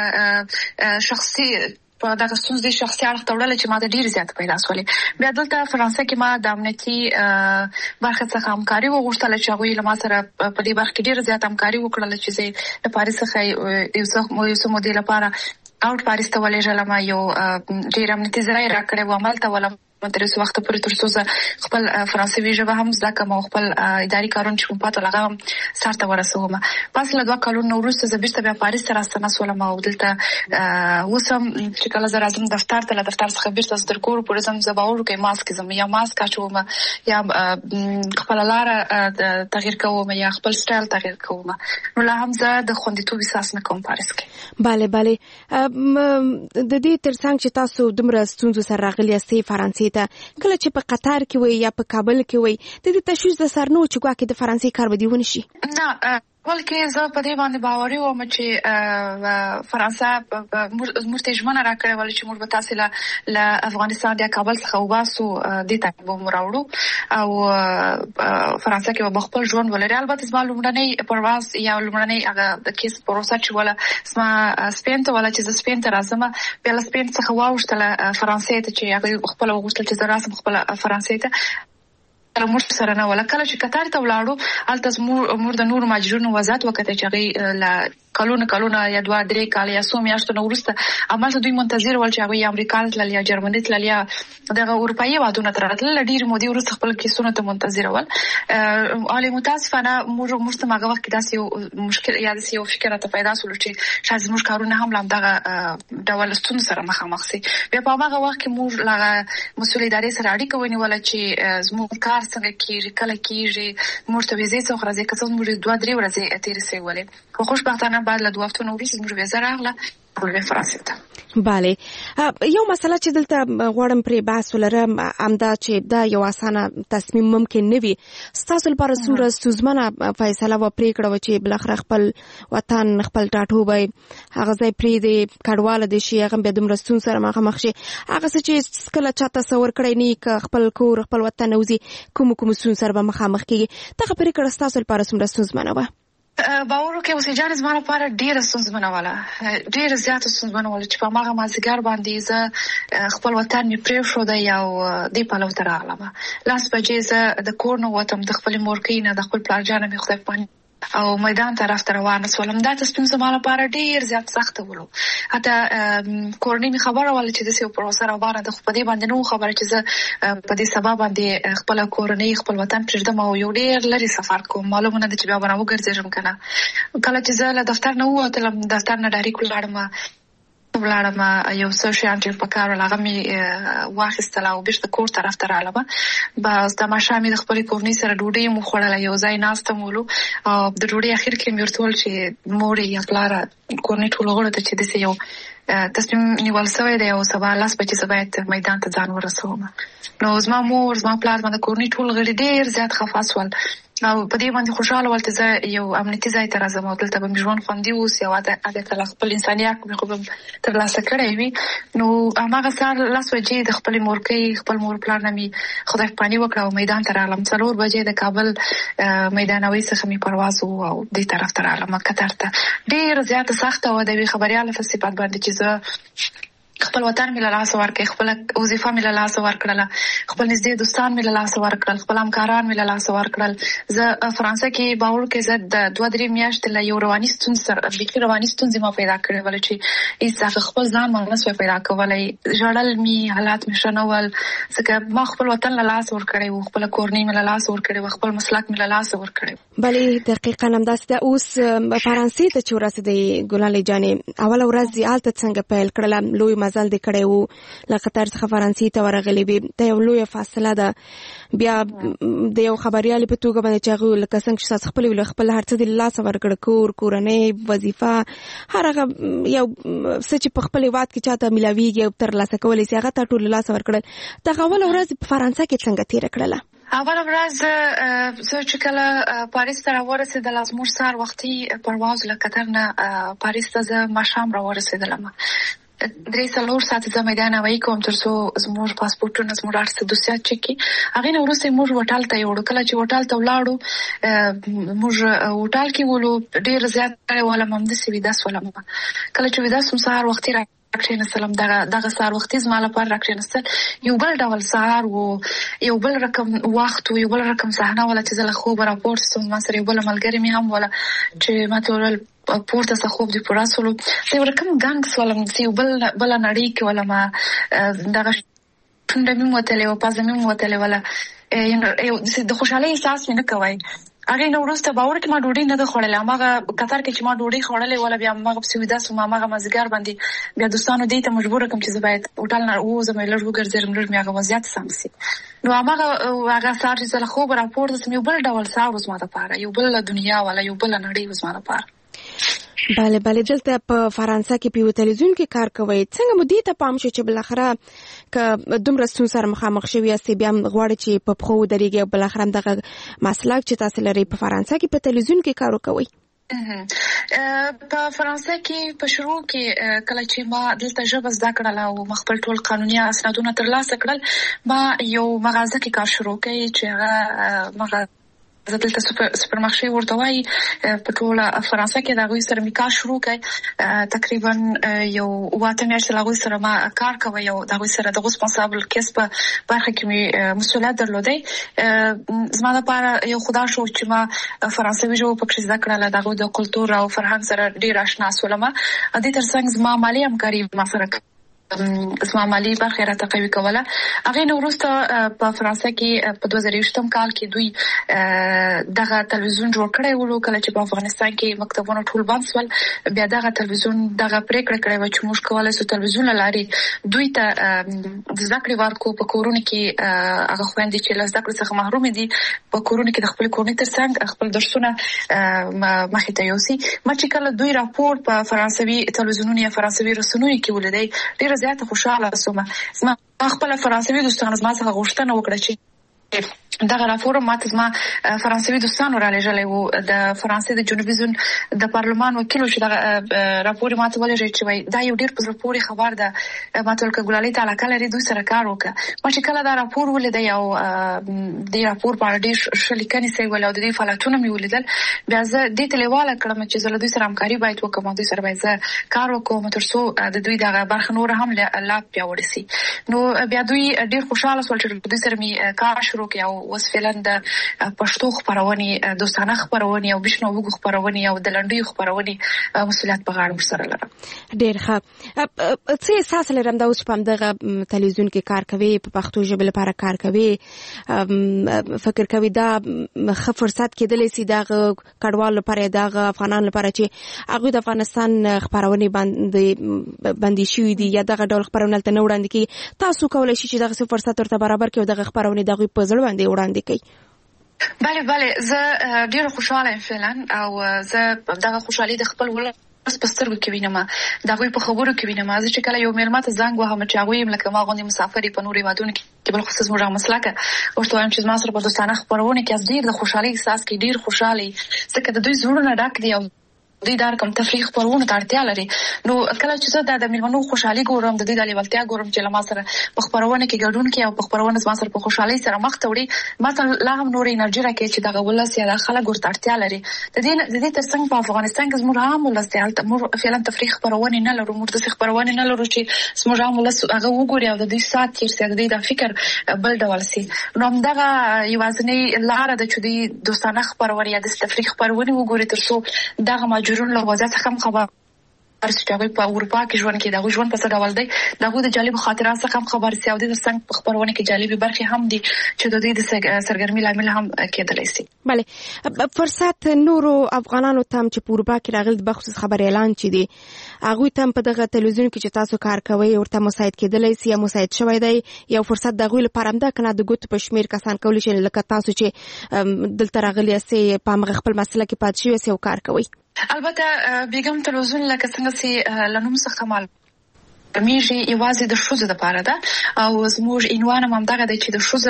ډول شخصي په دغه ستونزې شخصي اړخ ته وړله چې ما ته ډېرې زیاتې پیدا شولې. بیا دلته فرانسه کې ما د امنیتي برخې څخه همکاري وغوښتله چې هغوی له ما سره په دې برخه کې ډېره زیاته همکاري وکړله چې زه د پاریس څخه یو څه مودې لپاره اوټ پاریس ته ولېږلم یو ډېر امنیتي ځای یې راکړی و همالته ولم تر اوسه وخته پورې تر څو زه خپل فرانسوي ژبه هم زده کړم او خپل اداري کارونه چې کوم پاته هغه هم سر ته ورسوم. پس له 2 کلونو وروسته زه بیرته بیا پاریس ته راستنه شولم او دلته اوس هم چې کله زه راځم دفتر ته له دفتر څخه بیرته تر کور پورې ځم زه باور وکړم ماسک ځم یا ماسک اچوم یا خپله لاره تغییر کوم یا خپل سټایل تغییر کوم نو لا هم زه د خوندیتوب احساس نه کوم پاریس کې. بله د دې ترڅنګ چې تاسو دومره ستونزو سره راغلي یاستئ فرانسې کله چې په قطر کې وي یا په کابل کې وي د دې تشویش د سر نه و چې ګواکې د فرانسې کار به دې ونه شي؟ نه بلکې زه په دې باندې باوري وم چې فرانسه موږ ته ژمنه راکړې وه چې موږ به تاسې له افغانستان یا کابل څخه وباسو دې ته به مو راوړو او فرانسه کې به خپل ژوند ولري. البته زما لومړنی پرواز یا لومړنی هغه د کیس پروسه چې وله زما سپین ته وله چې زه سپین ته راځم بیا له سپین څخه واوښتله فرانسې ته چې هغوی خپله وغوښتل چې زه راسم خپله فرانسې ته موږ سره نه وله. کله چې قطر ته ولاړو هلته موږ د نورو مهاجرینو وضعیت وکتل چې هغوی له کلونه یا 2-3 کاله یا څو میاشتو نه وروسته همالته دوی منتظر ول چې هغوی یا امریکا تلل یا جرمني تلل یا دغه اروپایي هېوادونو ته راتلل. ډېرې مودې وروسته خپل کیسونو ته منتظر ول. حالې متاسفانه موږ ته هغه وخت کې داسې یو مشکل یا داسې یو فکر راته پیدا شولو چې شاید زموږ کارونه هم له همدغه ډول ستونزو سره مخامخ سي. بیا په هماغه وخت کې موږ له مسؤل ادارې سره اړیکه ونیوله چې زموږ کار څنګه کېږي کله کېږي موږ ته ویزې څوک راځي که څه زموږ 2-3 ورځې تېرې سوې ولې خو خوشبختانه بعد له 2 هفتو نه وروسته زموږ ویزه راغله فرانسې ته. بله، یو مسله چې دلته غواړم پرې بحث ولرم همدا چې دا یو اسانه تصمیم ممکن نه وي. ستاسو لپاره څومره ستونزمنه فیصله و پرېکړه وه چې بالاخره خپل وطن خپل ټاټوبی هغه ځای پرېږدي، کډواله دې شي، هغه بیا دومره ستونزو سره مخامخ شي. هغه څه چې کله چا تصور کړی نه وي که خپل کور خپل وطن وځي کومو ستونزو سره به مخامخ کېږي. دغه پرېکړه ستاسو لپاره څومره ستونزمنه وه؟ باور وکړئ اوسې جان زما لپاره ډېره ستونزمنه وله، ډېره زیاته ستونزمنه وله چې په هماغه مازدیګر باندې زه خپل وطن مې پرېښودی او دې پلو ته راغلم. 10 بجې زه د کور نه وتم، د خپلې مورکۍ نه، د خپل پلارجانه مې خدای پاک او میدان طرف ته روانه سولم. دا تصمیم زما لپاره ډېر زیات سخته ولو. حتی کورنۍ مې خبره وله چې داسې یو پروسه روانه ده، خو په دې باندې نه وه خبره چې زه په دې سبا باندې خپله کورنۍ خپل وطن پرېږدم او یو ډېر لرې سفر کوم. معلومه نه ده چې بیا به راوګرځېږم که نه. کله چې زه له دفتر نه ووتلم، دفتر نه ډایرکټ ولاړم یو څه شیان چې په کار ول هغه مې واخیستل او بیرته کور طرف ته رالم. بس د ماښام د خپلې کورنۍ سره ډوډۍ مو خوړله، یو ځای ناسته مو ولو او د ډوډۍ اخر کې مې ورته وویل چې مورې یا پلاره کورنۍ ټولو غړو ته چې داسې یو تصمیم نیول سوی دی او سبا 10 بجې زه باید میدان ته ځان ورسوم. نو زما مور زما پلار زما د کورنۍ ټول غړي ډېر زیات خفه سول او په دې باندې خوشاله ول چې زه یو امنیتي ځای ته راځم او دلته به مې ژوند خوندي اوسي او هغه خپل انساني حق مې خو به ترلاسه کړی وي. نو هماغه سهار 10 بجې د خپلې مورکۍ خپل مور پلار نه مې خدای پاني وکړه او میدان ته رالم. 4 بجې د کابل میدانوي څخه مې پرواز و او دې طرف ته رالم قطر ته. ډېر زیاته سخته وه د یوې خبریاله په صفت باندې چې زه خپل وطن مې له لاسه ورکړ، خپل وظیفه مې له لاسه ورکړله، خپل نږدې دوستان مې له لاسه ورکړل، خپل همکاران مې له لاسه ورکړل. زه فرانسه کې باور کې زه د 2-3 میاشتې له یو رواني ستونزې سره بیخي رواني ستونزې ما پیدا کړې ول چې هېڅ خپل ځان ما نه سوی پیدا کولی. ژړل مې، حالات مې ښه نه ول ځکه ما خپل وطن له لاسه ورکړی و، خپله کورنۍ مې له لاسه ورکړې وه، خپل مسلک مې له لاسه ورکړی و. بلې دقیقاً همداسې ده. اوس فرانسې ته چې ورسېدئ ګلالۍ جانې، اوله ورځ یې هلته څنګه پیل کړله؟ لوی مزل دې کړی و، له قطر څخه فرانسې ته ورغلې وې، دا یو لویه فاصله ده. بیا د یو خبریالې په توګه باندې چې هغوی لکه څنګه چې تاسو خپلې ویل خپل هر څه دې له لاسه ورکړه، کور، کورنۍ، وظیفه، هر هغه یو څه چې په خپل هېواد کې چاته میلاویږي او ترلاسه کولی شي هغه تا ټول له لاسه ورکړل. دغه اوله ورځ په فرانسه کې څنګه تېره کړله؟ اوله ورځ زه چې کله پاریس ته راورسېدله، زموږ سهار وختي پرواز له قطر نه پاریس ته زه ماښام راورسېدلم. 3-4 ساعته زه میدان هوایي کوم تر څو زموږ پاسپورټونه زموږ هر څه دوسیات چک کړي. هغې نه وروسته موږ هوټل ته یوړو. کله چې هوټل ته ولاړو موږ هوټل کې ولو ډېر زیات ولم همداسې ویده سولم. کله چې ویده سوم سهار وختي راکښېنستلم. دغه سهار وختي زما لپاره راکښېنستل یو بل ډول سهار و، یو بل رقم وخت و، یو بل رقم صحنه وله چې زه له خوبه راپورته سوم. زما سره یو بله ملګرې مې هم وله چې ما ته وویل پورته څه خوب دې پوره سولو. زه یو رقم ګنګ سولم، یو بله نړۍ کې ولم. دغه شونډه مې وتلې وه، پزه مې وتلې وله، د خوشحالۍ احساس مې نه کوی. هغې نه وروسته باور کې ما ډوډۍ نه ده خوړلې. هماغه قطر کې چې ما ډوډۍ خوړلې وله بیا هماغه پسې ویده سوم. هماغه مازدیګر باندې بیا دوستانو دې ته مجبوره کړم چې زه باید هوټل نه ووځم، لږ وګرځېږم، لږ مې هغه وضعیت سم شي. نو هماغه سهار چې زه له خوبه راپورته سوم یو بل ډول سهار و زما دپاره، یو بله دنیا وله، یو بله نړۍ و زما دپاره. بله دلته په فرانسه کې په یو تلویزیون کې کار کوئ. څنګه مو دې ته پام شو چې بالاخره که دومره ستونزو سره مخامخ شوي یاستئ بیا هم غواړئ چې په پښو ودرېږئ او بالاخره هم دغه مسلک چې تاسو لرئ په فرانسه کې په تلویزیون کې کار وکوئ؟ په فرانسه کې په شروع کې کله چې ما دلته ژبه زده کړله او ما خپل ټول قانوني اسنادونه ترلاسه کړل، ما یو مغازه کې کار شروع کړی چې هغه مغازه زه دلته سوپرمارشې ورته وایي. په ټوله فرانسه کې د هغوی سره مې کار شروع کړی. تقریبا یو 8 میاشتې له هغوی سره ما کار کوی او د هغوی سره د ریسپانسابل کیس په برخه کې مې مسؤلیت درلودی. زما دپاره یو خدا شو چې ما فرانسوي ژبه پکښې زده کړله، د هغوی د کلتور او فرهنګ سره ډېر اشنا سولم. دې تر څنګ زما مالي همکاري ما سره زما مالي برخه راته قوي کوله. هغه نو وروسته په فرانسه کې په 2020 کال کې دوی دغه تلویزیون جوړ کړی و. کله چې په افغانستان کې مکتبونه ټول بند شول، بیا دغه تلویزیون دغه پریکړه کړې و چې موږ کولای شو تلویزیون لاري دوی ته د ذکر ورکو په کورونه کې هغه خويندې چې له ذکر څخه محروم دي په کورونه کې د خپل کورنۍ ترڅنګ خپل درسونه مخې ته یوسي. ما چې کله دوی راپور په فرانسوي تلویزیونونو یا فرانسوي رسنیو کې ولیدای، ډیره زیاته خوشاله شوم. زما خپل فرانسوي دوستان زما څخه غوښتنه وکړه چې دغه راپور ماته زما فرانسوي دوستانو را لېږلی و. د فرانسې د جنوبي زون د پارلمان وکیل چې دغه راپور ماته ولېږی چې وایي دا یو ډېر په زړه پورې خبر ده، ماته ویل که ګلالۍ ته علاقه لري دوی سره کار وکړه. ما چې کله دا راپور ولیدی او دې راپور په اړه ډېر ښه لیکنې سوي ول او د دې فعالیتونه مې ولیدل، بیا زه دې ته لیواله کړم چې زه له دوی سره همکاري باید وکړم او دوی سره باید زه کار وکړم تر څو د دوی دغه برخه نور هم لا پیاوړې سي. نو بیا دوی ډېر خوشاله شول چې دوی سره مې کار شروع کړ او اوس فعلا د پښتو خبرونې، دوستانه خبرونې او بشنو وګ خبرونې او د لنډیو خبرونې مسؤلیت په غاړه سره لرم. ډېر ښه. څه احساس لرم دا اوس په دغه تلویزیون کې کار کوي، په پښتو ژبه لپاره کار کوي، فکر کوي دا ښه فرصت کېدلی سي دغه کډوال لپاره، دغه افغانان لپاره چې هغوی د افغانستان خبرونې باندې شوي دي یا دغه ډول خبرونه هلته نه وړاندې کوي، تاسو کولی شئ چې دغسې فرصت ورته برابر کړئ او دغه خبرونې د هغوی په زړه باندې وړاندې کوي؟ بله زه ډیره خوشاله یم فعلا او زه دغه خوشحالي د خپل ولس په سترګو کې وینم، د هغوی په خبرو کې وینم. زه چې کله یو مېلمه ته زنګ وهم چې هغوی لکه ما غوندې مسافر په نورو هېوادونو کې بل خصوص موږ مسلکه ورته وایم چې زما سره په دوستانه خپرونه کې ډېر د خوشحالۍ احساس کوي، ډېر خوشحاله ځکه د دوی زړونه ډک دي او دوی دا رقم تفریح خبرونه ته اړتیا لري. نو کله چې زه د میلمنو خوشحالي ګورم، د دوی د لیوالتیا ګورم چې له ما سره په خبرونه کې ګډون کوي او په خبرونه زما سره په خوشحالۍ سره مخ ته وړي، ما ته لا هم نور انرژي راکوي چې دغه ولس یا د خلک ورته اړتیا لري. د دې ترڅنګ په افغانستان کې زموږ عام ولس دی، هلته موږ فعلا تفریح خبرونه نه لرو، موږ داسې خبرونه نه لرو چې زموږ عام ولس هغه وګوري او د دوی سات تېر سي، د دوی د فکر بل ډول سي. نو همدغه یوازینۍ لاره ده چې دوی دوستانه خبرونه یا د تفریح خبرونه وګوري تر څو دغه ماجرون له وضعیت څخه خبر چې هغوی په اروپا کې ژوند کوي، د هغوی ژوند په څه ډول دی، د هغوی د جالبو خاطرات څخه هم خبر سي او د ترڅنګ په خبرونه کې جالبې برخې هم دي چې د دوی د سرګرمۍ لامل هم کېدلی سي. بله، فرصت نورو افغانانو ته هم چې په اروپا کې راغلي د بخصوص خبر اعلان چې دی هغوی ته هم په دغه تلویزیون کې چې تاسو کار کوئ ورته مساعد کېدلی سي یا مساعد شوی دی، یو فرصت د هغوی لپاره هم ده که نه د ګوتو په شمېر کسان کولی شي لکه تاسو چې دلته راغلي یاستئ په همغه خپل مسله کې پاتې شوي یاستئ او کار کوئ؟ البته بیګم تلویزیون لکه څنګه چې له نوم څخه معلومیږي یوازې د ښځو لپاره ده او زموږ عنوان هم همدغه دی چې د ښځو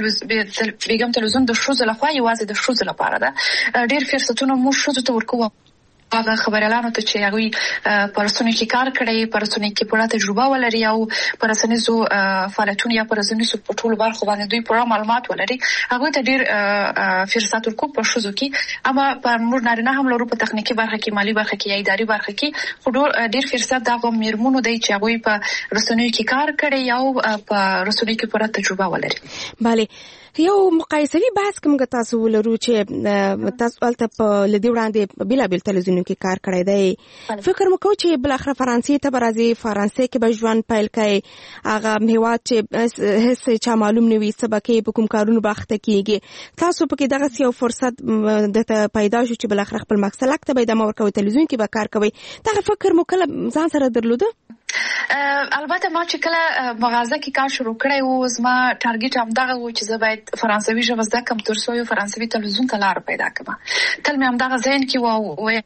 بیګم تلویزیون د ښځو لخوا یوازې د ښځو لپاره ده. ډېر فرصتونه موږ ښځو ته ورکوو، هغه خبريالانو ته چې هغوی په رسنیو کې کار کړی، په رسنیو کې پوره تجربه ولري او په رسنیزو فعالیتونو یا په رسنیزو په ټولو برخو باندې دوی پوره معلومات ولري، هغوی ته ډېر فرصت ورکوو په ښځو کې. اما په موږ نارینه هم لرو په تخنیکي برخه کې، مالي برخه کې یا اداري برخه کې، خو ډېر فرصت د هغو میرمنو دی چې هغوی په رسنیو کې کار کړی او په رسنیو کې پوره تجربه ولري. بله، یو مقایسوي بحث که موږ تاسو ولرو چې تاسو هلته په له دې وړاندې بېلابېل تلویزیونونو کې کار کړی دی، فکر مو کوو چې بالاخره فرانسې ته به راځئ، فرانسې کې به ژوند پیل کوئ، هغه هېواد چې هېڅ چا معلوم نه وي څه به کوي، په کوم کارونو به اخته کېږي، تاسو پکې دغسې یو فرصت درته پیدا شو چې بالاخره خپل مسلک ته به ادامه ورکوئ، تلویزیون کې به کار کوئ، دغه فکر مو کله ځان سره درلوده؟ البته ما چې کله مغازه کې کار شروع کړی و، زما ټارګټ همدغه و چې زه باید فرانسوي ژبه زده کړم تر څو یو فرانسوي تلویزیون ته لاره پیدا کړم. تل مې همدغه ذهن کې و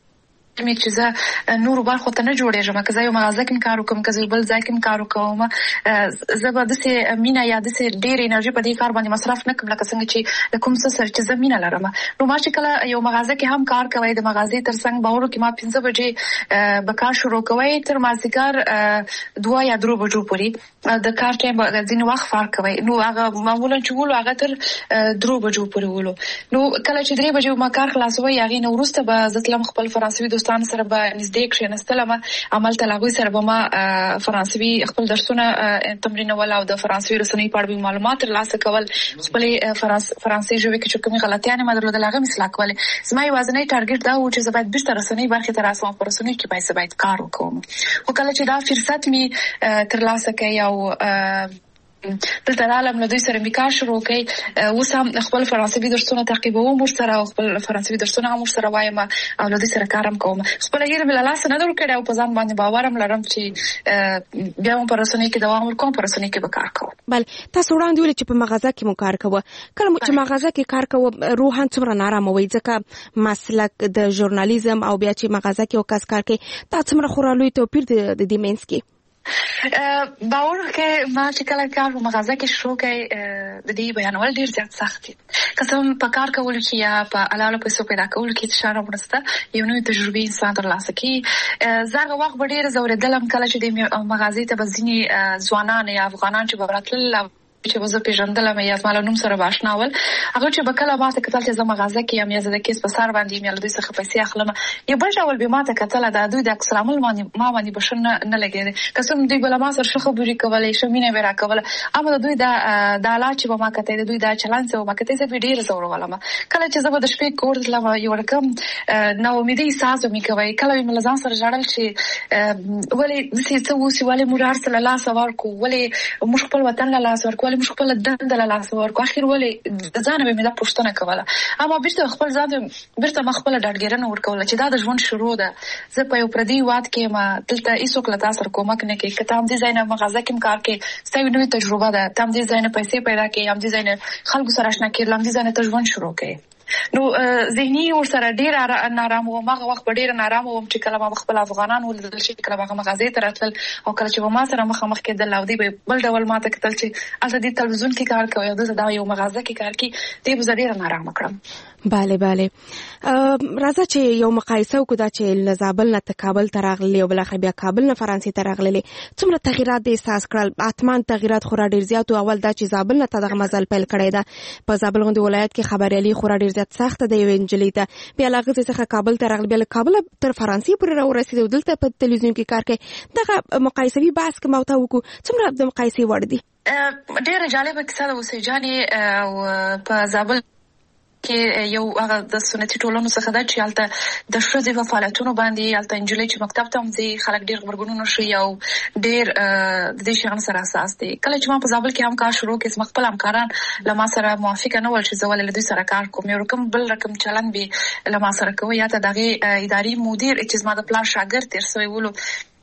چې زه نورو برخو ته نه جوړېږم، که زه یو مغازه کې کار وکړم، که زه بل ځای کې کار وکړم، زه به داسې مینه یا داسې ډېرې انرژي په دې کار باندې مصرف نه کړم لکه څنګه چې د کوم څه سره چې زه مینه لرم. نو ما چې کله یو مغازه کې هم کار کوی، د مغازې تر څنګ باور وکړئ ما 5 بجې به کار شروع کوی تر مازدیګر 2 یا 3 بجو پورې د کار ټایم ځینې وخت فرق کوي. نو هغه معمولا چې ولو هغه تر 3 بجو پورې ولو. نو کله چې 3 بجې ما کار خلاصوي هغې نه وروسته به زه تلم خپل فرانسوي دوستان کسان سره به نږدې کښېنستلم عملته له هغوی سره به ما فرانسوي خپل درسونه تمرینول او د فرانسوي رسنیو په اړه معلومات ترلاسه کول خپلې فرانسوي ژبې کې چې کومې غلطیانې ما درلودل هغه مې اصلاح کولې. زما یوازینی ټارګټ دا و چې زه باید بیرته رسنیو برخې ته راسم او په رسنیو کې باید کار وکړم. خو کله چې دا فرصت مې ترلاسه کړی او دلته رالم له دوی سره مې کار شروع کړی. اوس هم خپل فرانسوي درسونه تعقیبوم ورسره او خپل فرانسوي درسونه هم ورسره وایم او له دوی سره کار هم کوم. خپله هیله مې له لاسه نه ده ورکړې او په ځان باندې باور هم لرم چې بیا هم په رسنیو کې دوام ورکوم، په رسنیو کې به کار کوم. بله، تاسو وړاندې ویلې چې په مغازه کې مو کار کوه. کله چې مغازه کې کار کوه روحاً څومره نارامه وئ؟ ځکه مسلک د ژورنالیزم او بیا چې مغازه کې یو کس کار کوي دا څومره خورا لوی توپیر دی د دې منځ کې؟ باور وکړئ ما چې کله کار په مغازه کې شروع کړی د دې بیانول ډېر زیات سخت دي. که څه په کار کولو کې یا په حلاله پیسو پیدا کولو کې فشار مرسته یو نوې تجربې انسان ترلاسه کوي. زه هغه وخت به ډېره ځورېدلم کله چې د مغازې ته به ځینې ځوانان یا افغانان چې به راتلل چې وزه پیژندلم یا زما له نوم سره به اشنا ول، هغه چې به کله ماته کتل چې زه مغازه کې یم یا زه د کیس په سر باندې یم یا له دوی څخه پیسې اخلم یا بل ډول به ماته کتله د دوی د عکس العمل ما باندې به ښه نه لګېدی. که څه دوی به له ما سره ښه خبرې کولې، ښه مینه به راکوله، اما د دوی د حالات چې به ما کتئ د دوی د چلند چې به ما کتئ زه به ډېره ځورولم. کله چې زه به د شپې کور ته تلم یو رقم ناامیدي احساس به مې کوی. کله به مې له ځان سره ژړل چې ولې داسې څه وسي، ولې موږ هر څه له لاسه ورکړو، ولې موږ خپل وطن له لاسه ورکړو، ولې موږ خپله دنده له لاسه ورکړو. اخر ولې د ځانه به مې دا پوښتنه کوله. اما بیرته خپل ځان بیرته ما خپله ډاډګیرنه ورکوله چې دا د ژوند شروع ده. زه په یو پردي هېواد کې یم، دلته هېڅوک له تا سره کومک نه کوي. که ته همدې ځای نه مغازه کې هم کار کوې ستا یوه نوې تجربه ده، ته همدې ځای نه پیسې پیدا کوې، همدې ځای نه خلکو سره اشنا کېدل، همدې ځای نه ته ژوند شروع کوې. نو ذهني ورسره ډېر نارام وم. هغه وخت به ډېره نارام وم چې کله ما خپل افغانان ولیدل چې کله به هغه مغازې ته راتلل او کله چې به ما سره مخامخ کېدل او دوی به بل ډول ما ته کتل چې هلته دې تلویزیون کې کار کوي او دلته دا یو مغازه کې کار کوي، دې به زه ډېره نارامه کړم. بله بله، راځه چې یو مقایسه وکړو دا چې له زابل نه ته کابل ته راغللې او بالاخره بیا کابل نه فرانسې ته راغللې، څومره تغیرات دې احساس کړل؟ حتما تغیرات خورا ډېر زیات و. اول دا چې زابل نه ته دغه مزل پیل کړی ده، په زابل غوندې ولایت کې خبریالي خورا ډېر زیات سخته ده یوې نجلۍ ته، بیا له هغې څخه کابل ته راغلې، بیا له کابله تر فرانسې پورې راورسېدې او دلته په تلویزیون کې کار کوي. دغه مقایسوي بحث که ما ورته وکړو څومره د مقایسې وړ دي؟ ډېره جالبه کیسه ده اوسۍ جانې. په زابل کې یو هغه د سنتي ټولنو څخه ده چې هلته د ښځې په فعالیتونو باندې هلته نجلۍ چې مکتب ته هم ځي خلک ډېر غبرګونونه ښیي او ډېر د دې شیانو سره حساس دي. کله چې ما په زابل کې هم کار شروع کړ زما خپل همکاران له ما سره موافقه نه ول چې زه ولې له دوی سره کار کوم. یو رقم بل رقم چلند به له ما سره کوي یا ته د هغې اداري مدیر چې زما د پلار شاګرد تېر سوی ولو.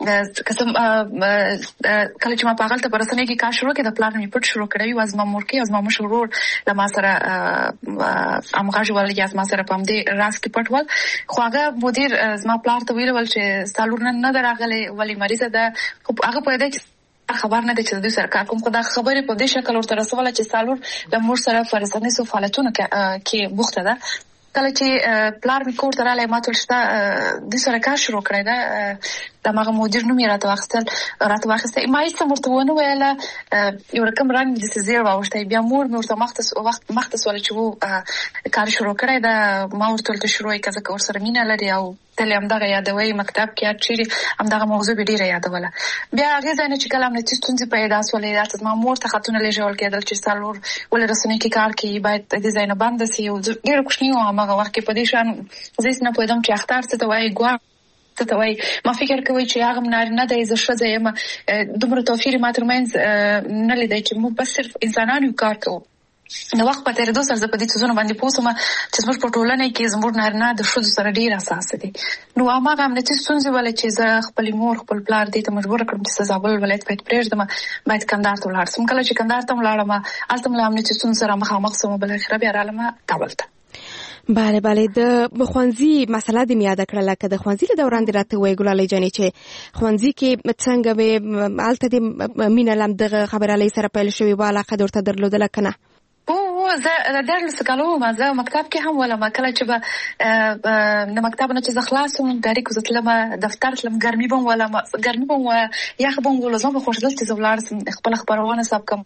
کله چې ما په هغلته په رسنیو کې کار شروع کړ د پلار مې پټ شروع کړی و. زما مورکۍ او زما مشر ورور له ما سره همغږي ول یا زما سره په همدې راز کې پټ ول. خو هغه مدیر زما پلار ته ویل ول چې ستا لور نن نه ده راغلې ولې مریضه ده. خو هغه پوهېده چې خبر نه دی چې د دوی سره کار کوم. خو دا خبرې په دې شکل ورته رسوله چې ستا لور له موږ سره په رسنیزو فعالیتونو کې بوخته ده. کله چې پلار مې کور ته راغلی ما ته ویل چې دوی سره کار شروع کړی ده، د هماغه مدیر نوم یې راته واخیستی. ما هېڅ هم ورته ونه ویله. یو رقم رنګ مې داسې زیړ واوښتی. بیا مور مې ورته مخته سوله چې و کار شروع کړی ده. ما ورته ویل ته شروع یې که ځکه ورسره مینه لري او تل یې همدغه یادوئ مکتب کې یا چیرې همدغه موضوع به ډېره یادوله. بیا هغې ځای نه چې کله امنیتي ستونزې پیدا سولې هلته زما مور ته خطونه لېږل کېدل چې ستا لور ولې رسنیو کې کار کوي باید د دې ځای نه بنده سي. ډېره کوچنۍ وم هماغه وخت کې په دې شیانو زه هېڅ نه پوهېدم چې اختر څه ته وایي، ګواښ څه ته وایي. ما فکر کوی چې هغه نارینه دی زه ښځه یم. دومره توپیر یې ما ترمنځ نه لیدی چې موږ بس صرف انسانان یو کار کوو. د وخت په تېرېدو سره زه په دې څیزونو باندې پوه شوم چې زموږ په ټولنه کې زموږ نارینه د ښځو سره ډېر حساسه دي. نو هماغه امنیتي ستونزې ولې چې زه خپلې مور خپل پلار دې ته مجبوره کړم چې زه زابل ولایت باید پرېږدم، باید کندهار ته ولاړ شم. کله چې کندهار ته ولاړم هلته م له امنیتي ستونزو سره مخامخ شوم. بالاخره بیا رالم کابل ته. بله بله، د ښوونځي مسله دې مې یاده کړله. که د ښوونځي له دوران دې راته ووایې ګلالۍ جانې چې ښوونځي کې څنګه وې، هلته دې مینه له همدغه خبریالۍ سره پیل شوې وه، علاقه دې ورته درلودله که نه؟ زه د 14 کالو وم. زه مکتب کې هم ولم. کله چې به د مکتب نه چې زه خلاص وم ډایرکټ زه تلم دفتر تلم. ګرمي به م ولم، ګرمي به م یخ به م ولم. زما به خوښېدل چې زه ولاړ شم خپله خپرونه ثبت کړم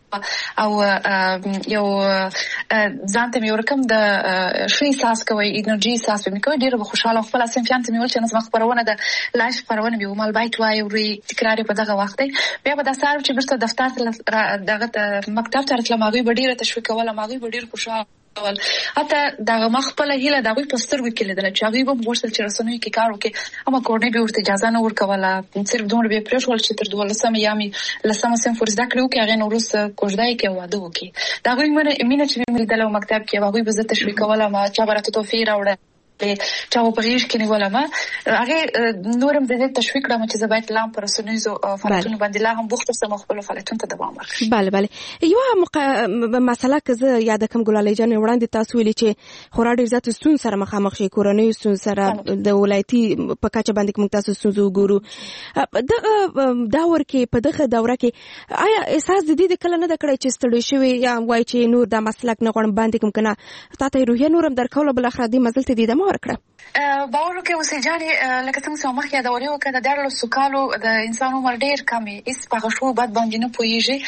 او یو ځان ته مې ورکم د شي احساس کوي انرژي احساس مې کوي ډېر خوشاله خپل اسنفیان ته مې ول چې نظم خبرونه د لایف خبرونه به مال بایت وای او تکرار په دغه وخت بیا په داسې حال چې برسته دفتر دغه مکتب ته راتلم هغه ډېر تشویق کوله هغه ډېر خوشاله حتی دغه مخبل هیله دغه پوسټر وکړل چې هغه به ورسره چې رسنوي کې کار وکړي اما کورنۍ به ورته اجازه نه ورکوله صرف دومره به پرېښول چې تر 12 یامي لسمه سم فرض کړو کې هغه نورس کوژدای کې واده وکړي دغه مینه چې مې دلته مکتب کې هغه به زه تشویق کوله ما چا برته توفیق راوړل چا په غیږ کې نیولم هغه نورم د تشویق کړم چې زه باید لام پر رسنیزو فعالیتونو باندې لا هم بوخت سم خپل فعالیتونو ته دوام ورکړم. بله یو مسله که زه یاد کوم ګلالۍ جان وړاندې تاسو ویلي چې خورا ډېر زیات ستونزې سره مخامخ شي کورنۍ ستونزې سره د ولایتي په کچه باندې موږ تاسو ستونزې وګورو دغه دور کې په دغه دوره کې آیا احساس د دې کله نه د کړی چې ستړي شوي یا وایي چې نور دا مسلک نه غواړم باندې کوم کنه تاسو روحیه نورم درکول بل اخر دې مزل ته دې ورکړه باور وکړئ اوسې جانې لکه څنګه چې مخکې دا وریو کړه د 14 کالو د انسان عمر ډېر کم هیڅ په شو بعد باندې نه پوهیږي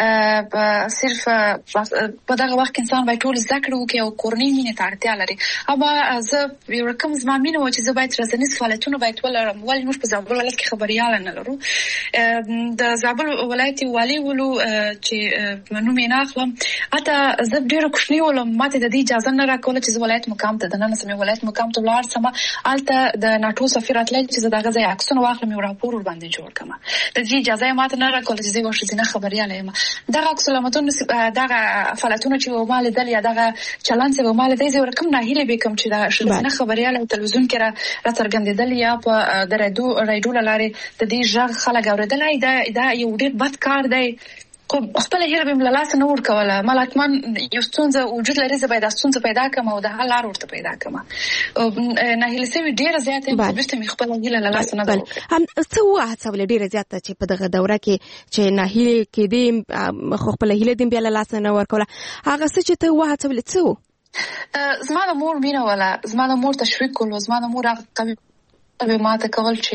صرف په دغه وخت انسان باید ټول زده کړو کې او کورنۍ مینه ته اړتیا لري اما زه یو رقم زما مینه و چې زه باید رسنیز فعالیتونه باید ولرم ولې موږ په زابل ولایت کې خبريال نه لرو د زابل ولایت والی ولو چې نوم یې نه اخلم حتی زه ډېر کوښښ ولوم ماته د دې اجازه نه راکوله چې ولایت مقام ته د نن سمې ولایت مقام ته ولار سم الته د ناتو سفیر اتلل چې دغه ځای عکسونه واخلم یو راپور ور باندې جوړ کړم د دې اجازه ماته نه راکوله چې زه ورشدینه خبرياله یم دغه عکسلمتون دغه فعالیتونه چې مال دل یا دغه چلن چې مال دی زه ورکم نه هیله به کوم چې دا شدنه خبرياله تلویزیون کې را څرګندېدل یا په درېدو رادیو لاره د دې ژغ خلک اوریدلای دا یو ډېر بد کار دی خپل هیر به ملاله نه ور کوله ملاتمن یو ستونزه وجود لري زه باید ستونزه پیدا کړم او د حل لار ورته پیدا کړم نه هیله سوي ډیره زیاته په بیرته می خپل هیله لاله نه ده هم څه وخت څول ډیره زیاته چې په دغه دوره کې چې نه هیله کې دې خپل هیله دې بیا لاله نه ور کوله هغه څه چې ته وخت څول څه زما د مور مینه ولا زما د مور تشویق کول زما د مور هغه به ما ته کول چې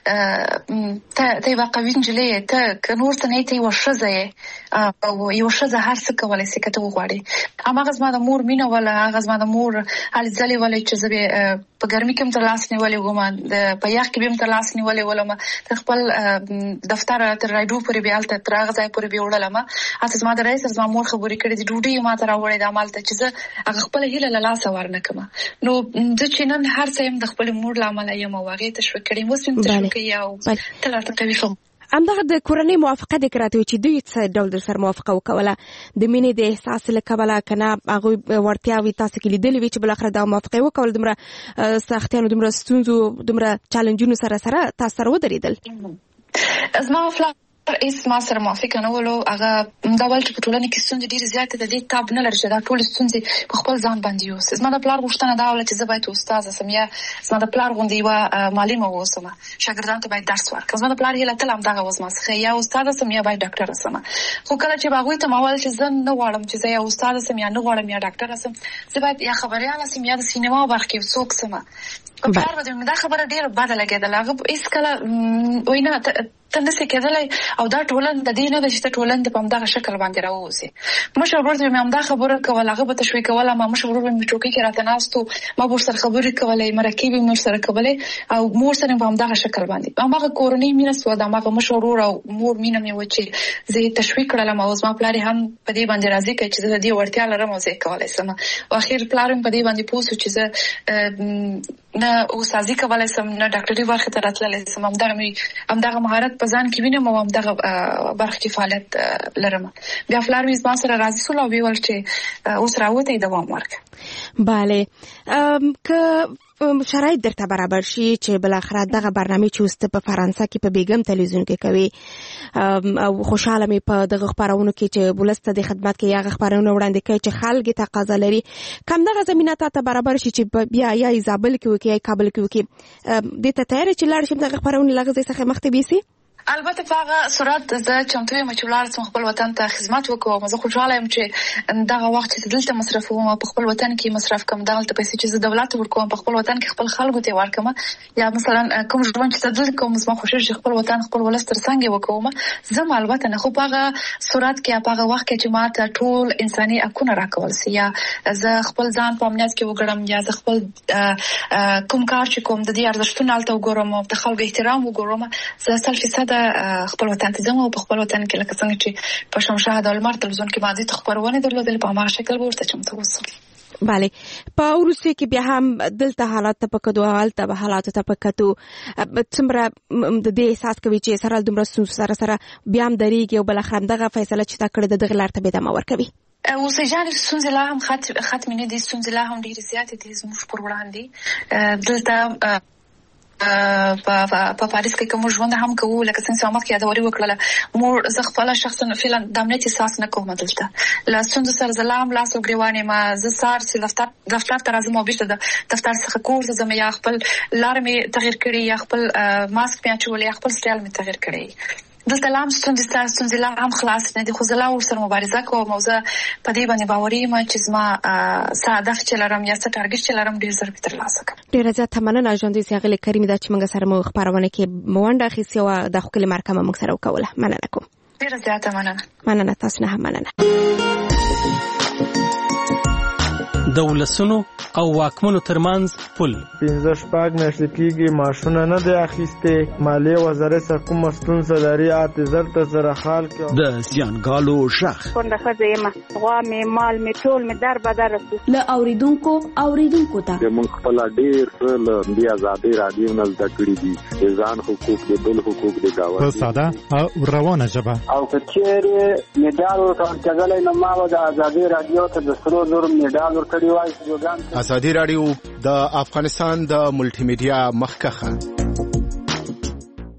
ته واقعي انجلې ته کنور ته نه ته وشزه او یو شزه هر څه کولای شي کته وغواړي اما غزما د مور مینه ولا غزما د مور هل ځلې ولې چې زه په ګرمي کې تر لاس نیولې وم په یخ کې به تر لاس نیولې ولم خپل دفتر تر رادیو پورې به الته تر هغه ځای پورې به وړلم اته زما د رئیس زما مور خبرې کړې دي ډوډۍ ما ته راوړې د عمل ته چې زه خپل هیله لاس ورنه کما نو د چینن هر څه هم د خپل مور لامل یم واغې تشویق کړي مو سم تشویق یو تلته کوي همدغه د کورنۍ موافقه د کراته چې دوی څه ډول در سره موافقه وکوله د مینې د احساس لکبله کنه هغه ورتیاوي تاسو کې لیدلې وی چې بل اخر دا موافقه وکول دمره سختیانو دمره ستونزو دمره چالنجونو سره تاسو سره ودرېدل ازما اس ما سره موافقه نه ولو هغه دا ول چې په ټولنه کې ستونزې ډېرې زیاتې د دې تاب نه لري چې دا ټول ستونزې په خپل ځان باندې یوس زما د پلار غوښتنه دا ول چې زه باید استاد سم یا زما د پلار غوندې یو معلم اوسم شاګردانو ته باید درس ورکړم زما د پلار هیله تل هم دغه وزما څخه یا استاد سم یا باید ډاکټر سم خو کله چې باغوي ته ماول چې زه نه غواړم چې زه یا استاد سم یا نه غواړم یا ډاکټر سم زه باید یا خبريال سم یا د سینما برخه کې څوک سم پلار ودې دا خبره ډېره بده لګېدله هغه هیڅ کله وینا تنه څه کېدلای او دا ټولن د دې نه د چې ټولن د پمدغه شکل باندې راوځي مشه ورته مې همدا خبره کوله هغه به تشویق کوله ما مشه ورته مې ټوکی کې راته ناستو ما ور سره خبرې کولې مرکب مې سره کولې او مور سره په همدغه شکل باندې هغه کورنۍ مینه سو دا هغه مشه ورور او مور مینه مې و چې زه تشویق کړم او زما پلار هم په دې باندې راضي کړ چې د دې ورتیا لرم او زه کولای سم او اخر پلار په دې باندې پوسو چې زه نه او سازي کولای سم نه ډاکټري برخه ته راتللی سم همدغه مهارت په ځان کې وینم او همدغه برخه کې فعالیت لرم بیا فلار مې ما سره راضي سول او ویل چې اوس راوته دوام ورک bale که شرایط درته برابر شي چې بل اخر دغه برنامه چې اوس په فرانسه کې په بیګم تلویزیون کې کوي او خوشاله مې په دغه خبرونو کې چې بولسته د خدمت کې یغه خبرونه وړاندې کوي چې خلک تقاضا لري کم دغه زمينه ته برابر شي چې بیا یا زابل کې وکي یا کابل کې وکي د ته تیار چې لاړ شم دغه خبرونه لغزه څخه مخته بيسي البته په هغه صورت زه چمتو یم چې ولاړ سم خپل وطن ته خدمت وکړم. زه خوشاله یم چې دغه وخت چې دلته مصرفوم په خپل وطن کې مصرف کوم، دغه پیسې چې زه دولت ورکوم په خپل وطن کې خپل خلکو ته ورکوم، یا مثلا کوم ژوند چې دلته کوم زما خوشاله چې خپل وطن خپل ولس تر څنګ وکوم. زه البته نه خو په هغه صورت کې په هغه وخت کې چې ماته ټول انساني حقونه راکول سي، یا زه خپل ځان په امنیت کې وګړم، یا زه خپل کوم کار چې کوم د دې ارزښتونو الته وګورم او د خلکو احترام وګورم، زه 100% خپل وطن ته ځم او په خپل وطن کې لکه څنګه چې په شمشاد او لمر تلویزیون کې باندې خبرونه درلودل په هغه شکل ورته چمتو اوسم. بله، په روسیه کې بیا هم دلته حالات ته پکدو حالت به حالات ته پکتو څومره د دې احساس کوي چې سره دومره سره بیا هم درېږي او بل اخر دغه فیصله چې تا کړې د دغه لار ته به دمه ورکوي. اوسېجان ستونزې لا هم ختم نه دي، ستونزې لا هم ډېرې زیاتې دي زموږ پر وړاندې. دلته په پاریس کې کوم ژوند هم کوو لکه څنګه چې مخکې یادوري وکړله مور زه خپل شخصا فعلا د امنیت احساس نه کوم. دلته لا ستونزو سره زلام لاس او ګریوانې ما زه سار چې دفتر ته راځم او بیرته د دفتر څخه کور ته ځم، یا خپل لار مې تغییر کړی، یا خپل ماسک مې اچولی، یا خپل سټایل مې تغییر کړی. دلته لام ستونزې لا هم خلاص نه دي، خو زه لا ورسره مبارزه کوم او زه په دې باندې باوري یم چې زما څه هدف چې لرم یا څه ټارګټ چې لرم ډېر ژر به ترلاسه کړم. ډېره زیاته مننه ژوندۍ ښاغلې کریمې دا چې موږ سره مو خپرونه کې ونډه اخیستې وه، د ښکلې مرکه موږ سره وکوله. مننه کوم. ډېره زیاته مننه. تاسو نه هم مننه. د ولسونو او واکمنو ترمنځ پل 15 میاشتې کېږي معاشونه نه دی اخیستې، مالیې وزارت سره کومه ستونزه لري اعتذار ته سره حال کې د زیانګالو شخ کونډه ښځه یم، غوا مې مال مې ټول مې در بدر رسو له اوریدونکو ته موږ خپل ډېر څه له دې آزادۍ رادیو نه زده کړي دي، د ځان حقوق د بل حقوق د گاونډي په ساده او روانه ژبه. او که چېرې میډال ورکول کېدلی نو ما به د آزادۍ رادیو ته د سرو زرو میډال ورکړی وای. ازادي رادیو د افغانستان د ملټي میډیا مخکخه